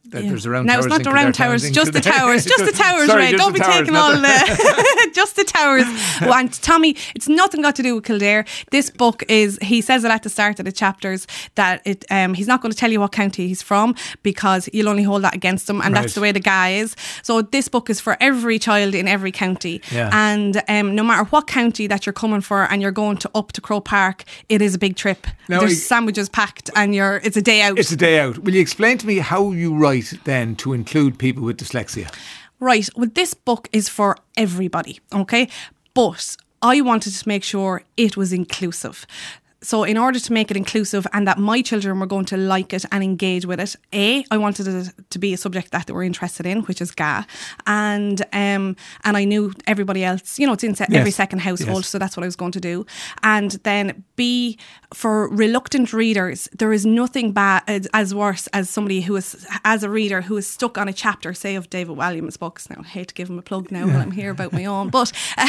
that Yeah. there's around now towers. it's not in the round Kildare towers, Towns in just the Kildare. towers, just the towers, Sorry, Ray. just Don't the be towers, taking not all the just the towers. And Tommy, it's nothing got to do with Kildare. This book is, he says it at the start of the chapters that it um he's not going to tell you what county he's from because you'll only hold that against him, and Right. that's the way the guy is. So this book is for every child in every county, Yeah. and um no matter what county that you're coming for, and you're going to up to Croke Park, it is a big trip. Now, There's I- sandwiches packed, and you're it's a day out. It's a day out. Will you explain to me how you write then to include people with dyslexia? Right. Well, this book is for everybody, okay? But I wanted to make sure it was inclusive. So in order to make it inclusive and that my children were going to like it and engage with it, A, I wanted it to be a subject that they were interested in, which is G A. And um, and I knew everybody else, you know, it's in se- Yes. every second household, Yes. so that's what I was going to do. And then B, for reluctant readers, there is nothing bad as, as worse as somebody who is, as a reader, who is stuck on a chapter, say, of David Walliams' books. Now, I hate to give him a plug now while I'm here about my own, but,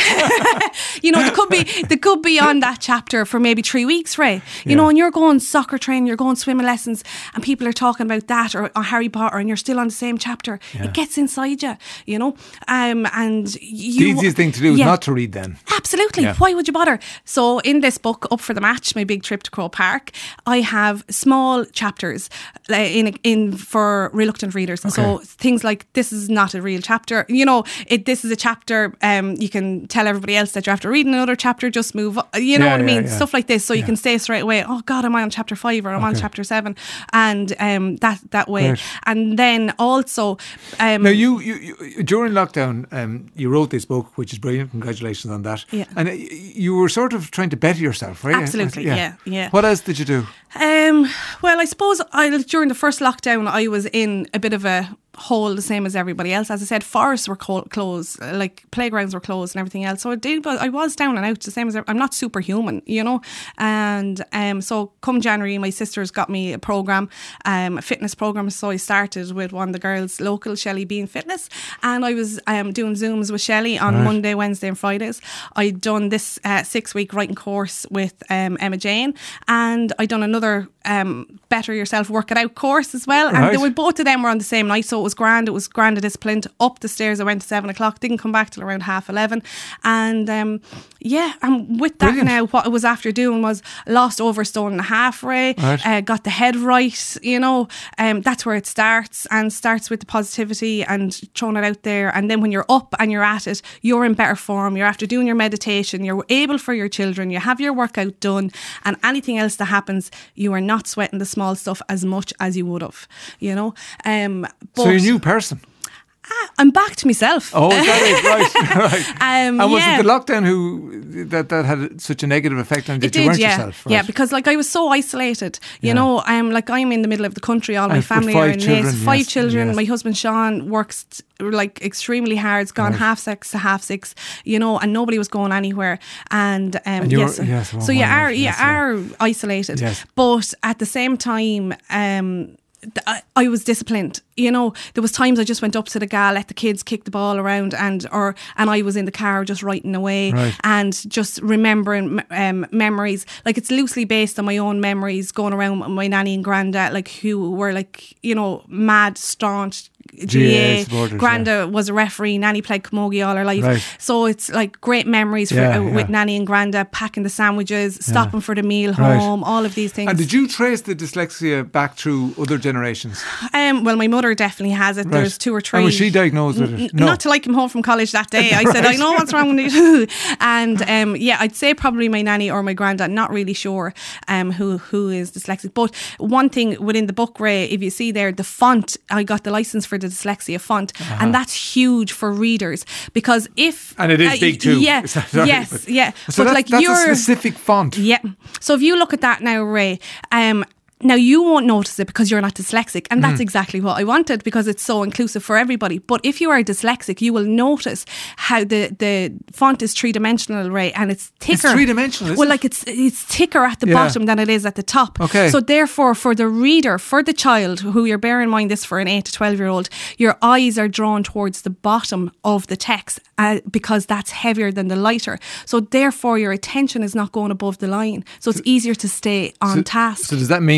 you know, they could be, they could be on that chapter for maybe three weeks, Ray. You Yeah. know, and you're going soccer training, you're going swimming lessons, and people are talking about that or, or Harry Potter, and you're still on the same chapter. Yeah. It gets inside you, you know. Um, and The you, easiest thing to do is Yeah. not to read then. Absolutely. Yeah. Why would you bother? So in this book, Up for the Match, my big trip to Croke Park, I have small chapters uh, in in for reluctant readers. So things like, this is not a real chapter. You know, it, this is a chapter, um, you can tell everybody else that you have to read another chapter, just move on. You know Yeah, what I yeah, mean? yeah. Stuff like this. So you Yeah. can say straight away, oh God, am I on chapter five or I'm on Okay. chapter seven? And um, that, that way. Great. And then also... Um, Now, you, you, you during lockdown, um, you wrote this book, which is brilliant. Congratulations on that. Yeah. And uh, you were sort of trying to better yourself, right? Absolutely, yeah, yeah. What else did you do? Um, well, I suppose I, during the first lockdown, I was in a bit of a hole, the same as everybody else. As I said, forests were co- closed, uh, like playgrounds were closed and everything else. So I did, but I was down and out, the same as I'm not superhuman, you know. And um, so come January, my sisters got me a program, um, a fitness program. So I started with one of the girls local, Shelley Bean Fitness, and I was um, doing Zooms with Shelley on Right. Monday, Wednesday, and Fridays. I'd done this uh, six week writing course with um, Emma Jane, and I'd done another um, Better Yourself Work It Out course as well. And Right. they were, both of them were on the same night, so it was grand. It was grand disciplined. Up the stairs, I went to seven o'clock. Didn't come back till around half eleven. And um, yeah, and with that Brilliant. now, what I was after doing was lost over a stone and a half, Ray. Right. Uh, got the head right. You know, um, that's where it starts, and starts with the positivity and throwing it out there. And then when you're up and you're at it, you're in better form. You're after doing your meditation. You're able for your children. You have your workout done, and anything else that happens, you are not sweating the small stuff as much as you would have. You know, um, but So you're a new person. I'm back to myself. Oh, is that it? Right, right. Um, and was yeah. it the lockdown who that, that had such a negative effect on you It that you did, weren't yeah, yourself? Right. yeah. Because like I was so isolated, you Yeah. know. I'm like I'm in the middle of the country. All my And with family five are in children, Naas, five yes, children. yes. My husband Sean works t- like extremely hard. It's gone Right. half six to half six, you know, and nobody was going anywhere. And um, And you were- yes, yes, oh, so you wow, are you yes, yeah. are isolated, Yes. but at the same time, um. th- I, I was disciplined, you know. There was times I just went up to the gal, let the kids kick the ball around, and or and I was in the car just writing away, Right. and just remembering um, memories. Like it's loosely based on my own memories going around with my nanny and granddad, like who were like, you know, mad, staunch G A A. supporters, Granda was a referee. Nanny played camogie all her life. Right. So it's like great memories for, Yeah, uh, with yeah. Nanny and Granda, packing the sandwiches, stopping for the meal Right. home, all of these things. And did you trace the dyslexia back through other generations? Um, well, my mother definitely has it. Right. There's two or three. And was she diagnosed with it? N- No. Not till I came home from college that day. I said, Right. I know what's wrong with you. And um, yeah, I'd say probably my nanny or my granddad. Not really sure um, who who is dyslexic. But one thing within the book, Ray, if you see there, the font, I got the license for the dyslexia font. And that's huge for readers. Because if... And it is uh, big too. Yeah, Is that right? yes, But- yeah. So but that's, like that's you're... a specific font. Yeah. So if you look at that now, Ray, um, now you won't notice it because you're not dyslexic, and Mm. that's exactly what I wanted because it's so inclusive for everybody. But if you are dyslexic, you will notice how the, the font is three dimensional, Ray, and it's thicker. It's three-dimensional, is Well, it? like it's it's thicker at the Yeah. bottom than it is at the top. Okay. So therefore, for the reader, for the child, who you're bearing in mind this for an eight to twelve year old, your eyes are drawn towards the bottom of the text uh, because that's heavier than the lighter. So therefore, your attention is not going above the line. So it's easier to stay on So, task. so does that mean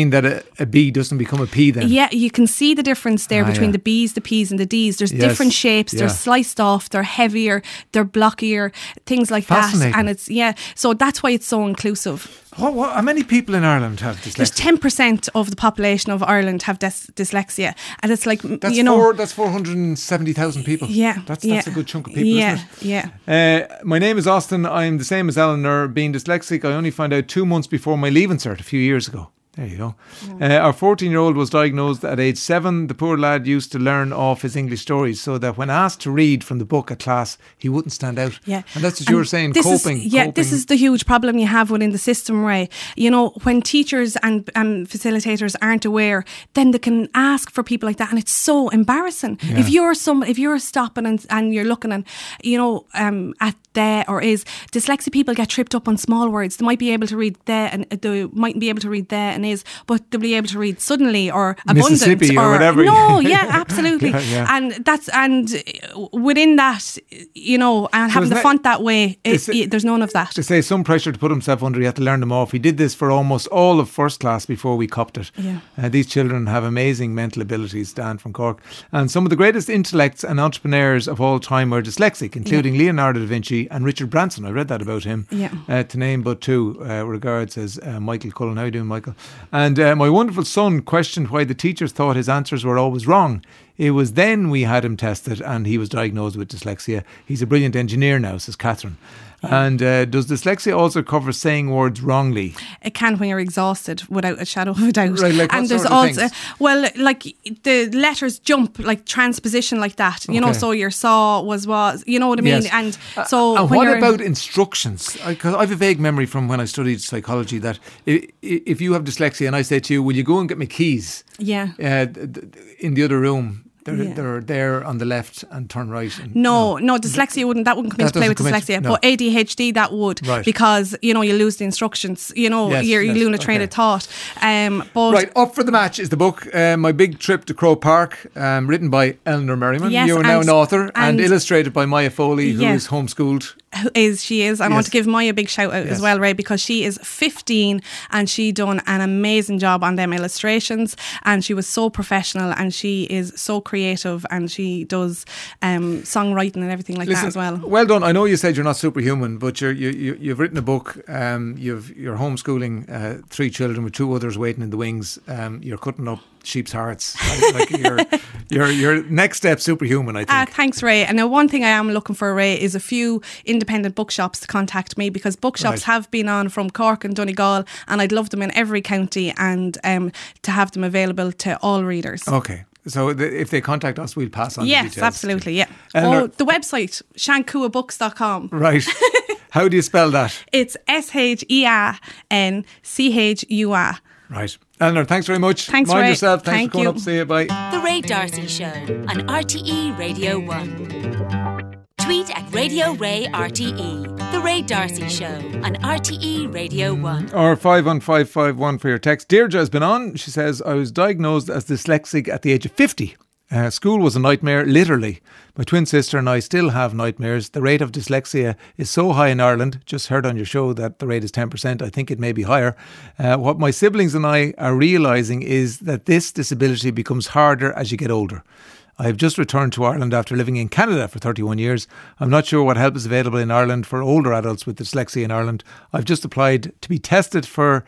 saying that a, a B doesn't become a P then? Yeah, you can see the difference there Ah, between yeah. the B's, the P's and the D's. There's Yes. different shapes. Yeah. They're sliced off. They're heavier. They're blockier. Things like that. Fascinating. And it's, yeah, so that's why it's so inclusive. What, what, how many people in Ireland have There's dyslexia? ten percent of the population of Ireland have dys- dyslexia. And it's like, That's you know. four. That's four hundred seventy thousand people. Yeah. that's yeah. that's a good chunk of people, Yeah, isn't it? yeah. Uh, my name is Austin. I'm the same as Eleanor. Being dyslexic, I only found out two months before my leaving cert a few years ago. There you go. Uh, our fourteen-year-old was diagnosed at age seven. The poor lad used to learn off his English stories so that when asked to read from the book at class, he wouldn't stand out. Yeah. And that's what you were And saying, this is- coping. yeah, this coping. is the huge problem you have within the system, Ray. You know, when teachers and, and facilitators aren't aware, then they can ask for people like that, and it's so embarrassing. Yeah. If you're some, if you're stopping and, and you're looking and, you know, um, at the or is, dyslexic people get tripped up on small words. They might be able to read the and uh, they mightn't be able to read the and is, but they'll be able to read suddenly or abundant Mississippi or whatever. No, yeah, absolutely. Yeah, yeah. And that's and within that, you know, and having isn't the that- font that way, it, is it- it- there's none of that. To say some pressure to put himself under, he had to learn them off. He did this for almost all of first class before we copped it. Yeah. Uh, these children have amazing mental abilities, Dan from Cork. And some of the greatest intellects and entrepreneurs of all time were dyslexic, including Leonardo da Vinci and Richard Branson. I read that about him. Yeah. Uh, to name but two, uh, regards as uh, Michael Cullen. How are you doing, Michael? And uh, my wonderful son questioned why the teachers thought his answers were always wrong. It was then we had him tested and he was diagnosed with dyslexia. He's a brilliant engineer now, says Catherine. And uh, does dyslexia also cover saying words wrongly? It can when you're exhausted, without a shadow of a doubt. Right, like what and there's sort of also things? well, like the letters jump, like transposition, like that. You know, Okay. so your saw was was. You know what I mean? Yes. And Uh, so and when what you're about instructions? Because I have a vague memory from when I studied psychology that i- i- if you have dyslexia and I say to you, will you go and get my keys yeah. uh, th- th- in the other room? They're, Yeah. they're there on the left and turn right. And, No, no, dyslexia wouldn't. That wouldn't come That into play with doesn't come into- dyslexia. no. But A D H D that would, Right. because you know you lose the instructions. You know, Yes, you're, yes, you lose a train okay. of thought. Um, but Right, Up for the Match is the book. Uh, My Big Trip to Crow Park, um, written by Eleanor Merriman. Yes, you are now and- an author, and, and- illustrated by Maya Foley, who Yeah. is homeschooled. who is she is. I Yes. want to give Maya a big shout out Yes. as well, Ray, because she is fifteen and she done an amazing job on them illustrations, and she was so professional and she is so creative, and she does um, songwriting and everything like that as well. Well done. I know you said you're not superhuman, but you're, you, you, you've written a book. Um, you've, you're homeschooling uh, three children with two others waiting in the wings. Um, you're cutting up sheep's hearts. Like, like you're, you're, you're next step superhuman, I think. Uh, thanks, Ray. And now one thing I am looking for, Ray, is a few independent bookshops to contact me, because bookshops Right. have been on from Cork and Donegal, and I'd love them in every county, and um, to have them available to all readers. Okay. So th- if they contact us, we'll pass on the Yes, details. absolutely, yeah. Eleanor- Oh, the website, shankua books dot com. Right. How do you spell that? It's S H E A N C H U A. Right. Eleanor, thanks very much. Thanks, Mind Ray. yourself. Thanks Thank for coming you. up. See you. Bye. The Ray Darcy Show on R T E Radio one. Tweet at Radio Ray R T E. The Ray Darcy Show on R T E Radio one. Or five one five five one for your text. Deirdre has been on. She says, I was diagnosed as dyslexic at the age of fifty. Uh, school was a nightmare, literally. My twin sister and I still have nightmares. The rate of dyslexia is so high in Ireland. Just heard on your show that the rate is ten percent. I think it may be higher. Uh, what my siblings and I are realising is that this disability becomes harder as you get older. I have just returned to Ireland after living in Canada for thirty-one years. I'm not sure what help is available in Ireland for older adults with dyslexia in Ireland. I've just applied to be tested for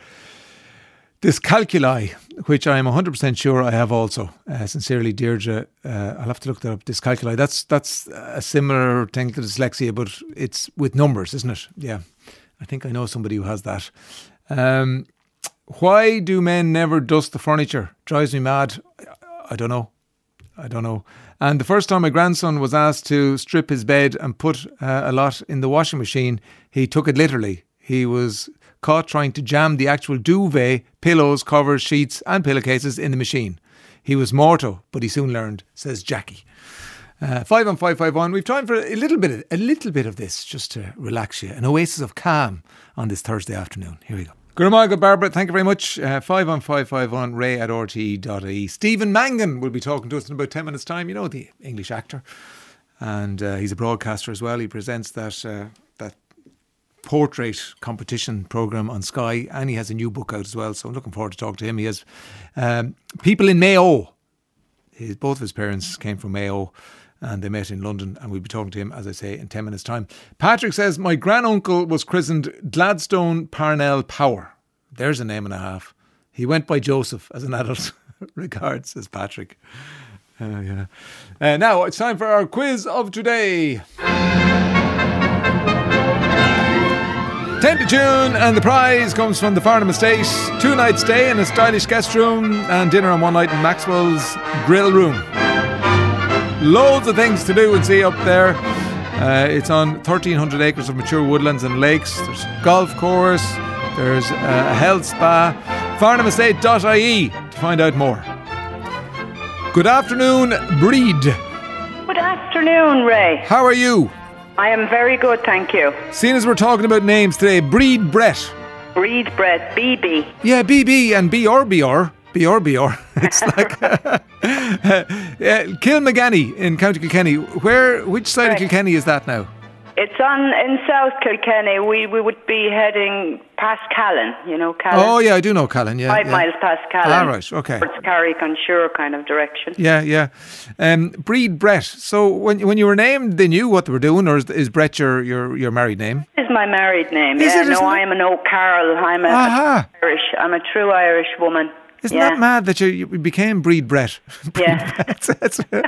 dyscalculia, which I am one hundred percent sure I have also. Uh, sincerely, Deirdre. Uh, I'll have to look that up. Dyscalculia. That's that's a similar thing to dyslexia, but it's with numbers, isn't it? Yeah. I think I know somebody who has that. Um, why do men never dust the furniture? Drives me mad. I don't know. I don't know. And the first time my grandson was asked to strip his bed and put uh, a lot in the washing machine, he took it literally. He was caught trying to jam the actual duvet, pillows, covers, sheets and pillowcases in the machine. He was morto, but he soon learned, says Jackie. Uh, five one five five one. We've time for a little bit, of, a little bit of this, just to relax you. An oasis of calm on this Thursday afternoon. Here we go. Guramaga Barbara, thank you very much. Uh, five one five five one, ray at r t e dot i e. Stephen Mangan will be talking to us in about ten minutes' time. You know, the English actor. And uh, he's a broadcaster as well. He presents that uh, that portrait competition programme on Sky, and he has a new book out as well, so I'm looking forward to talking to him. He has um, people in Mayo. His, both of his parents came from Mayo and they met in London, and we'll be talking to him, as I say, in ten minutes' time. Patrick says, my granduncle was christened Gladstone Parnell Power. There's a name and a half. He went by Joseph as an adult. Regards, says Patrick. Uh, yeah. Uh, now it's time for our quiz of today. ten to tune, and the prize comes from the Farnham Estate. Two nights stay in a stylish guest room and dinner on one night in Maxwell's Grill Room. Loads of things to do and see up there. Uh, it's on thirteen hundred acres of mature woodlands and lakes. There's a golf course. There's a health spa. farnham estate dot I E to find out more. Good afternoon, Breed. Good afternoon, Ray. How are you? I am very good, thank you. Seeing as we're talking about names today, Breed Brett. Breed Brett, B B. Yeah, B B and B R B R. B R B R. It's like uh, Kilmagany in County Kilkenny. Where? Which side Right. of Kilkenny is that now? It's on in South Kilkenny. We we would be heading past Callan, you know, Callan. Oh yeah, I do know Callan. Yeah, Five yeah. miles past Callan. Ah, right, okay. Towards Carrick-on-Shure kind of direction. Yeah, yeah. Um, Breed Brett. So when when you were named, they knew what they were doing, or is, is Brett your, your, your married name? This is my married name. Is yeah, it, no, isn't it? I am an O'Carroll. I'm a, Aha. a Irish. I'm a true Irish woman. Isn't yeah. that mad that you, you became Breed Brett? Breed Yeah. Brett. it's, a,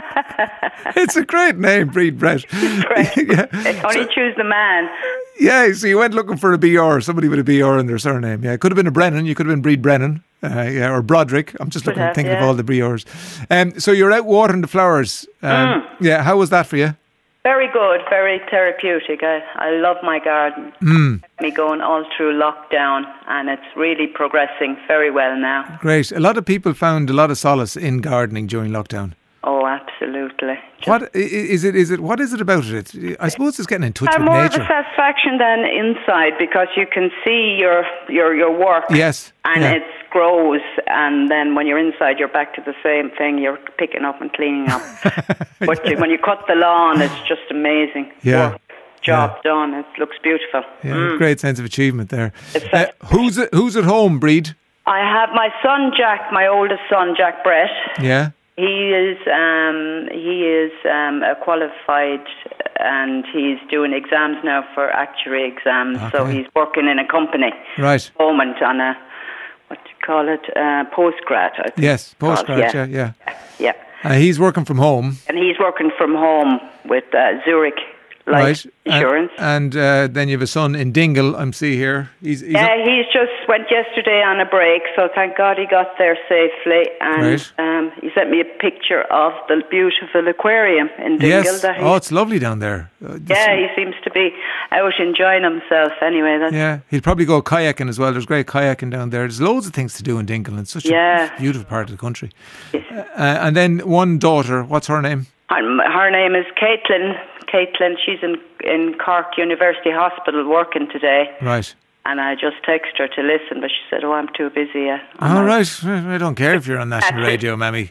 it's a great name, Breed Brett. Right. yeah. Only choose the man. Yeah, so you went looking for a B R, somebody with a B R in their surname. Yeah, it could have been a Brennan, you could have been Breed Brennan, uh, yeah, or Broderick. I'm just Could looking, have, thinking of yeah. all the B Rs. Um, so you're out watering the flowers. Um, Mm. Yeah, how was that for you? Very good, very therapeutic. I, I love my garden. Mm. Kept me going all through lockdown, and it's really progressing very well now. Great. A lot of people found a lot of solace in gardening during lockdown. Oh, absolutely. Just What i- i- is it? Is it? What is it about it? It's, I suppose it's getting in touch have with more of nature. a satisfaction than inside because you can see your your, your work. Yes. And yeah. it grows, and then when you're inside, you're back to the same thing. You're picking up and cleaning up. But you, when you cut the lawn, it's just amazing. Yeah. Work, job done. It looks beautiful. Yeah, Mm. great sense of achievement there. It's Uh, who's at, who's at home, Breed? I have my son Jack, my oldest son Jack Brett. Yeah. He is um, he is um, a qualified, and he's doing exams now for actuary exams. So Okay. he's working in a company Right. at the moment on a what do you call it uh, postgrad. I think Yes. it's called. Postgrad. Yeah. Yeah. yeah. Uh, he's working from home. And he's working from home with uh, Zurich Life Right. Insurance. And, and uh, then you have a son in Dingle. I'm see here. He's, he's Yeah, on- he's just went yesterday on a break, so thank God he got there safely. And Right. um, he sent me a picture of the beautiful aquarium in Dingle. yes. That he, Oh, it's lovely down there. Uh, this- yeah, he seems to be out enjoying himself anyway. That's, Yeah, he'd probably go kayaking as well. There's great kayaking down there. There's loads of things to do in Dingle. It's such Yeah. a beautiful part of the country. Yes. Uh, and then one daughter. What's her name? Um, her name is Caitlin. Caitlin, she's in, in Cork University Hospital working today. Right. And I just texted her to listen, but she said, oh, I'm too busy. Uh, I'm All out." right. I don't care if you're on national radio, Mammy.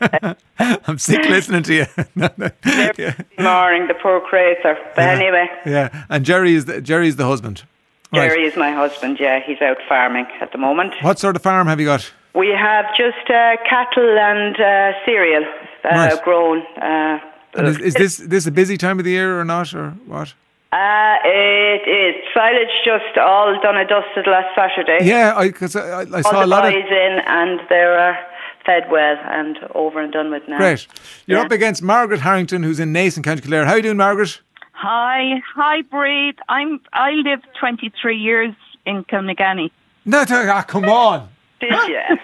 I'm sick listening to you. yeah. Ignoring the poor creator. But Yeah. anyway, Yeah. And Jerry is the, Jerry is the husband. Right. Jerry is my husband, yeah. He's out farming at the moment. What sort of farm have you got? We have just uh, cattle and uh, cereal uh, Right. grown. Uh, And is, is this this a busy time of the year or not, or what? uh, it is. Silage just all done and dusted last Saturday. Yeah, I because I, I All saw the a lot of. boys in, and they're uh, fed well and over and done with now. Great. You're Yeah. up against Margaret Harrington, who's in Naas in County Kildare. How are you doing, Margaret? Hi, hi, Breed. I'm. I lived twenty-three years in Kilmagany. No, no, ah, come on. Did you?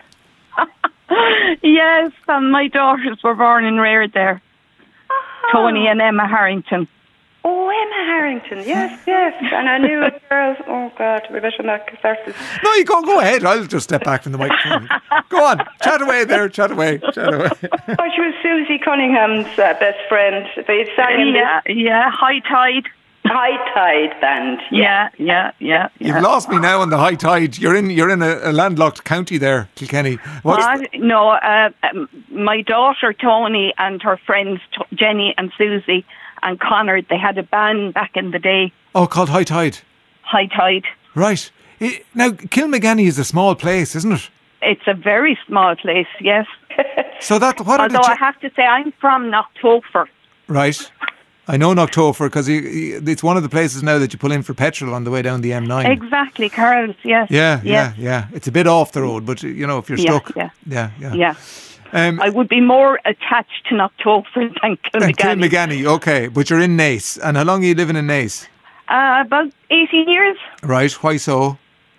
Yes, and my daughters were born and reared there. Tony and Emma Harrington. Oh, Emma Harrington. Yes, yes. And I knew a girl. Oh, God, we better not start this. No, you go go ahead. I'll just step back from the microphone. Go on, chat away there, chat away, chat away. Oh, she was Susie Cunningham's uh, best friend. They sang in Yeah, yeah. High Tide. the High Tide band. Yeah, yeah, yeah. yeah. You've lost me now on the high tide. You're in you're in a, a landlocked county there, Kilkenny. What's Uh, no, uh, um, my daughter Tony and her friends T- Jenny and Susie and Connor, they had a band back in the day. oh called High Tide? high tide. Right. It, now, Kilmagany is a small place, isn't it? It's a very small place, yes. So that what are Although the ch- I have to say, I'm from Knocktofer. Right. I know Knocktofer because it's one of the places now that you pull in for petrol on the way down the M nine. Exactly, Carol's, yes. Yeah, yes. yeah, yeah. It's a bit off the road, but you know, if you're Yeah, stuck. yeah. Yeah, yeah. Yeah. Um, I would be more attached to Knocktofer than Kilmagany. Kilmagany, okay. But you're in Naas. And how long are you living in Naas? Uh, about eighteen years. Right. Why so?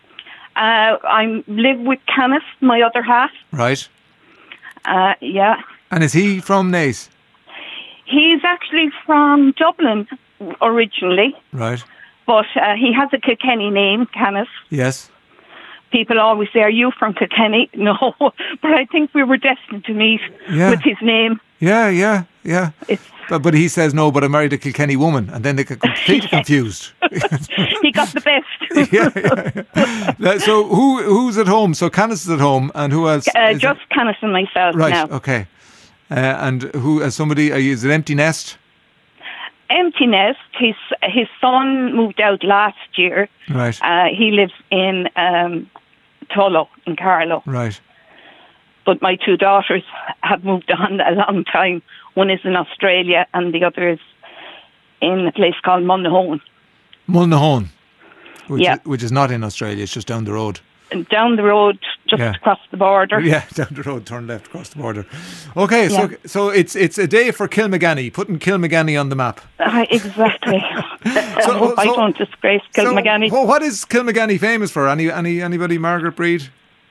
Uh, I live with Kenneth, my other half. Right. Uh, yeah. And is he from Naas? He's actually from Dublin originally, Right. but uh, he has a Kilkenny name, Kenneth. Yes. People always say, are you from Kilkenny? No, but I think we were destined to meet Yeah. with his name. Yeah, yeah, yeah. It's, But, but he says no, but I married a Kilkenny woman. And then they get completely confused. he got the best. yeah, yeah, yeah. So who who's at home? So Canis is at home, and who else? Uh, is just it? Kenneth and myself Right, now. okay. Uh, and who, as somebody, uh, is it empty nest? Empty nest. His, his son moved out last year. Right, Uh, he lives in um, Tullow, in Carlow. right. But my two daughters have moved on a long time. One is in Australia and the other is in a place called Mulnahone. Mulnahone, which, Yeah. is, which is not in Australia, it's just down the road. And down the road, just Yeah. across the border. Yeah, down the road, turn left across the border. Okay, so Yeah. so it's it's a day for Kilmagany, putting Kilmagany on the map. Uh, exactly. So- I hope I so- don't disgrace Kilmagany. So, wh- what is Kilmagany famous for? Any any anybody? Margaret Breed?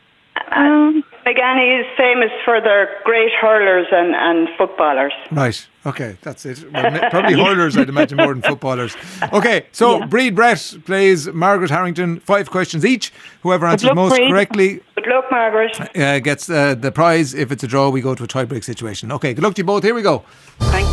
um, Kilmagany is famous for their great hurlers and, and footballers. Right. Okay, that's it. Well, ma- probably hurlers, I'd imagine, more than footballers. Okay, so Yeah. Breed Brett plays Margaret Harrington. Five questions each. Whoever answers luck, most Breed. correctly Good luck, Margaret. uh, gets uh, the prize. If it's a draw, we go to a tie-break situation. Okay, good luck to you both. Here we go. Thanks.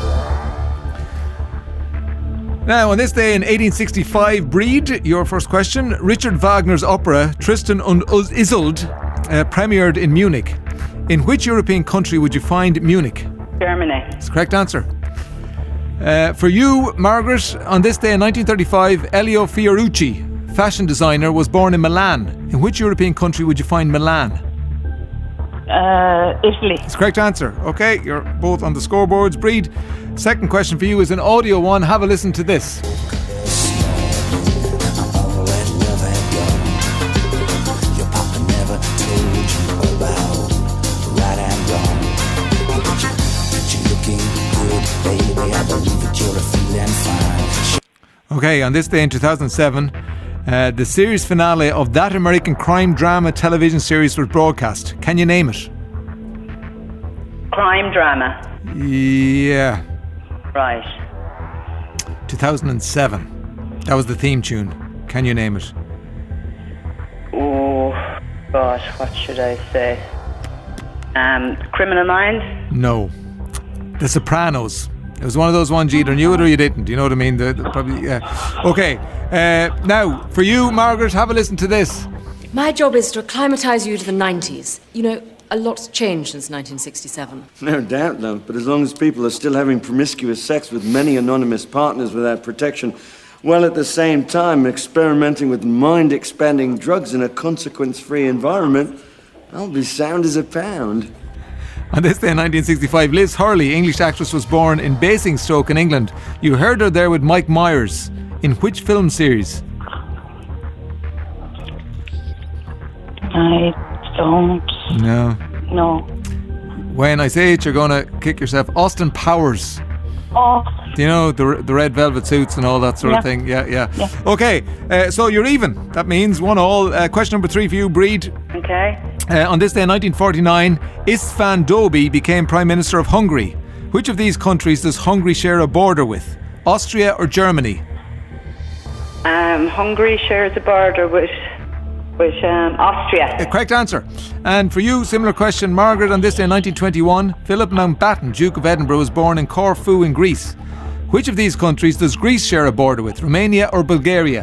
Now, on this day in eighteen sixty-five, Breed, your first question. Richard Wagner's opera Tristan und Isolde uh, premiered in Munich. In which European country would you find Munich? Germany. That's the correct answer. Uh, for you, Margaret, on this day in nineteen thirty-five, Elio Fiorucci, fashion designer, was born in Milan. In which European country would you find Milan? uh, Italy. That's the correct answer. Okay, you're both on the scoreboards. Breed, second question for you is an audio one. Have a listen to this. Okay, on this day in two thousand seven, uh, the series finale of that American crime drama television series was broadcast. Can you name it? Crime drama. Yeah, Right. two thousand seven. That was the theme tune. Can you name it? Oh, gosh, what should I say? Um, Criminal Minds? No. The Sopranos. It was one of those ones you either knew it or you didn't. You know what I mean? The, the, probably. Yeah. Okay. Uh, now, for you, Margaret, have a listen to this. My job is to acclimatise you to the nineties. You know, a lot's changed since nineteen sixty-seven. No doubt, love. But as long as people are still having promiscuous sex with many anonymous partners without protection, while at the same time experimenting with mind-expanding drugs in a consequence-free environment, I'll be sound as a pound. On this day in nineteen sixty-five, Liz Hurley, English actress, was born in Basingstoke in England. You heard her there with Mike Myers. In which film series? I don't No. know. When I say it, you're going to kick yourself. Austin Powers. Oh, Do you know the the red velvet suits and all that sort Yeah. of thing? Yeah, yeah. Yeah. Okay, uh, so you're even. That means one all. Uh, question number three for you, Breed. Okay. Uh, on this day in nineteen forty-nine, István Doby became Prime Minister of Hungary. Which of these countries does Hungary share a border with? Austria or Germany? Um, Hungary shares a border with with um, Austria. Uh, correct answer. And for you, similar question, Margaret. On this day in nineteen twenty-one, Philip Mountbatten, Duke of Edinburgh, was born in Corfu in Greece. Which of these countries does Greece share a border with? Romania or Bulgaria?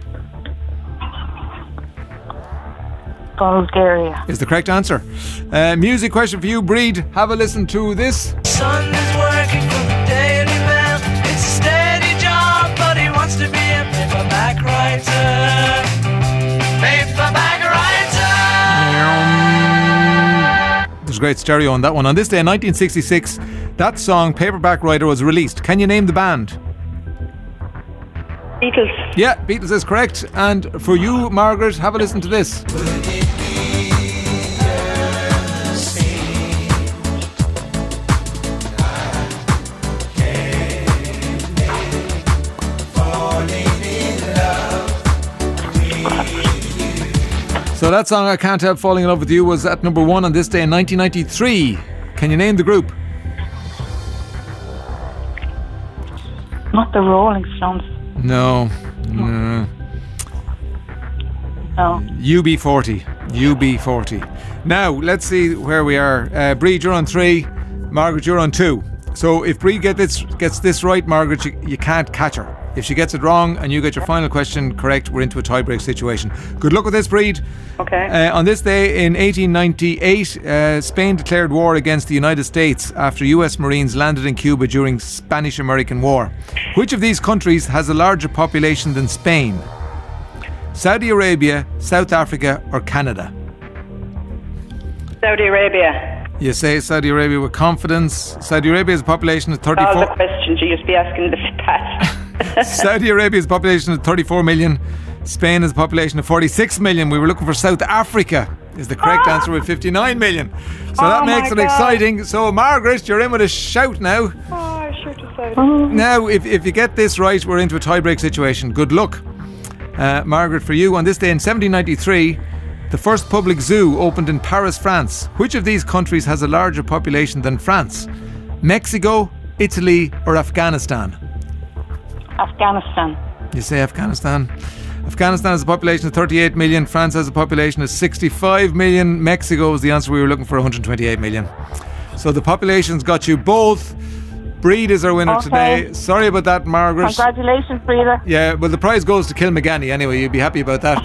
Bulgaria. Is the correct answer. Uh, music question for you, Breed. Have a listen to this. Son is working for the Daily Mail. It's a steady job, but he wants to be a paperback writer. writer. Paperback writer. There's great stereo on that one. On this day in nineteen sixty-six, that song, Paperback Writer, was released. Can you name the band? Beatles. Yeah, Beatles is correct. And for you, Margaret, have a listen to this. So that song, I Can't Help Falling in Love With You, was at number one on this day in nineteen ninety-three. Can you name the group? Not the Rolling Stones. No. No. No. U B forty. U B forty. Now, let's see where we are. Uh, Breed, you're on three. Margaret, you're on two. So if Breed get this, gets this right, Margaret, you, you can't catch her. If she gets it wrong and you get your final question correct, we're into a tiebreak situation. Good luck with this, Breed. Okay. Uh, on this day in eighteen ninety-eight, uh, Spain declared war against the United States after U S Marines landed in Cuba during Spanish-American War. Which of these countries has a larger population than Spain? Saudi Arabia, South Africa or Canada? Saudi Arabia. You say Saudi Arabia with confidence. Saudi Arabia's population is thirty-four... All the questions you used to be asking the Pat. Saudi Arabia's population is thirty-four million. Spain has a population of forty-six million. We were looking for South Africa is the correct ah! answer with fifty-nine million. So oh that makes it God. exciting. So Margaret, you're in with a shout now. Oh, I should have said. Now, if, if you get this right, we're into a tiebreak situation. Good luck. Uh, Margaret, for you, on this day in seventeen ninety-three, the first public zoo opened in Paris, France. Which of these countries has a larger population than France? Mexico, Italy or Afghanistan? Afghanistan. You say Afghanistan. Afghanistan has a population of thirty-eight million. France has a population of sixty-five million. Mexico was the answer we were looking for, one hundred twenty-eight million. So the population's got you both. Breed is our winner okay. today. Sorry about that, Margaret. Congratulations, Breeder. Yeah, well, the prize goes to Kilmagany anyway. You'd be happy about that.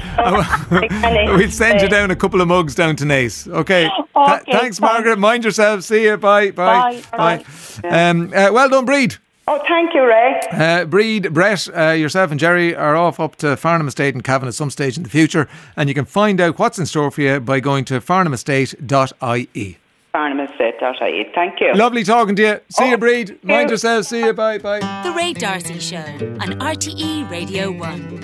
We'll send you down a couple of mugs down to Naas. Okay. okay Th- thanks, Margaret. Mind yourself. See you. Bye. Bye. Bye. Bye. Um, uh, well done, Breed. Oh, thank you, Ray. Uh, Breed, Brett, uh, yourself and Jerry are off up to Farnham Estate in Cavan at some stage in the future, and you can find out what's in store for you by going to farnham estate dot I E. farnham estate dot I E. Thank you. Lovely talking to you. See oh, you, Breed. Mind you. yourself. See you. Bye. Bye. The Ray D'Arcy Show on R T E Radio one.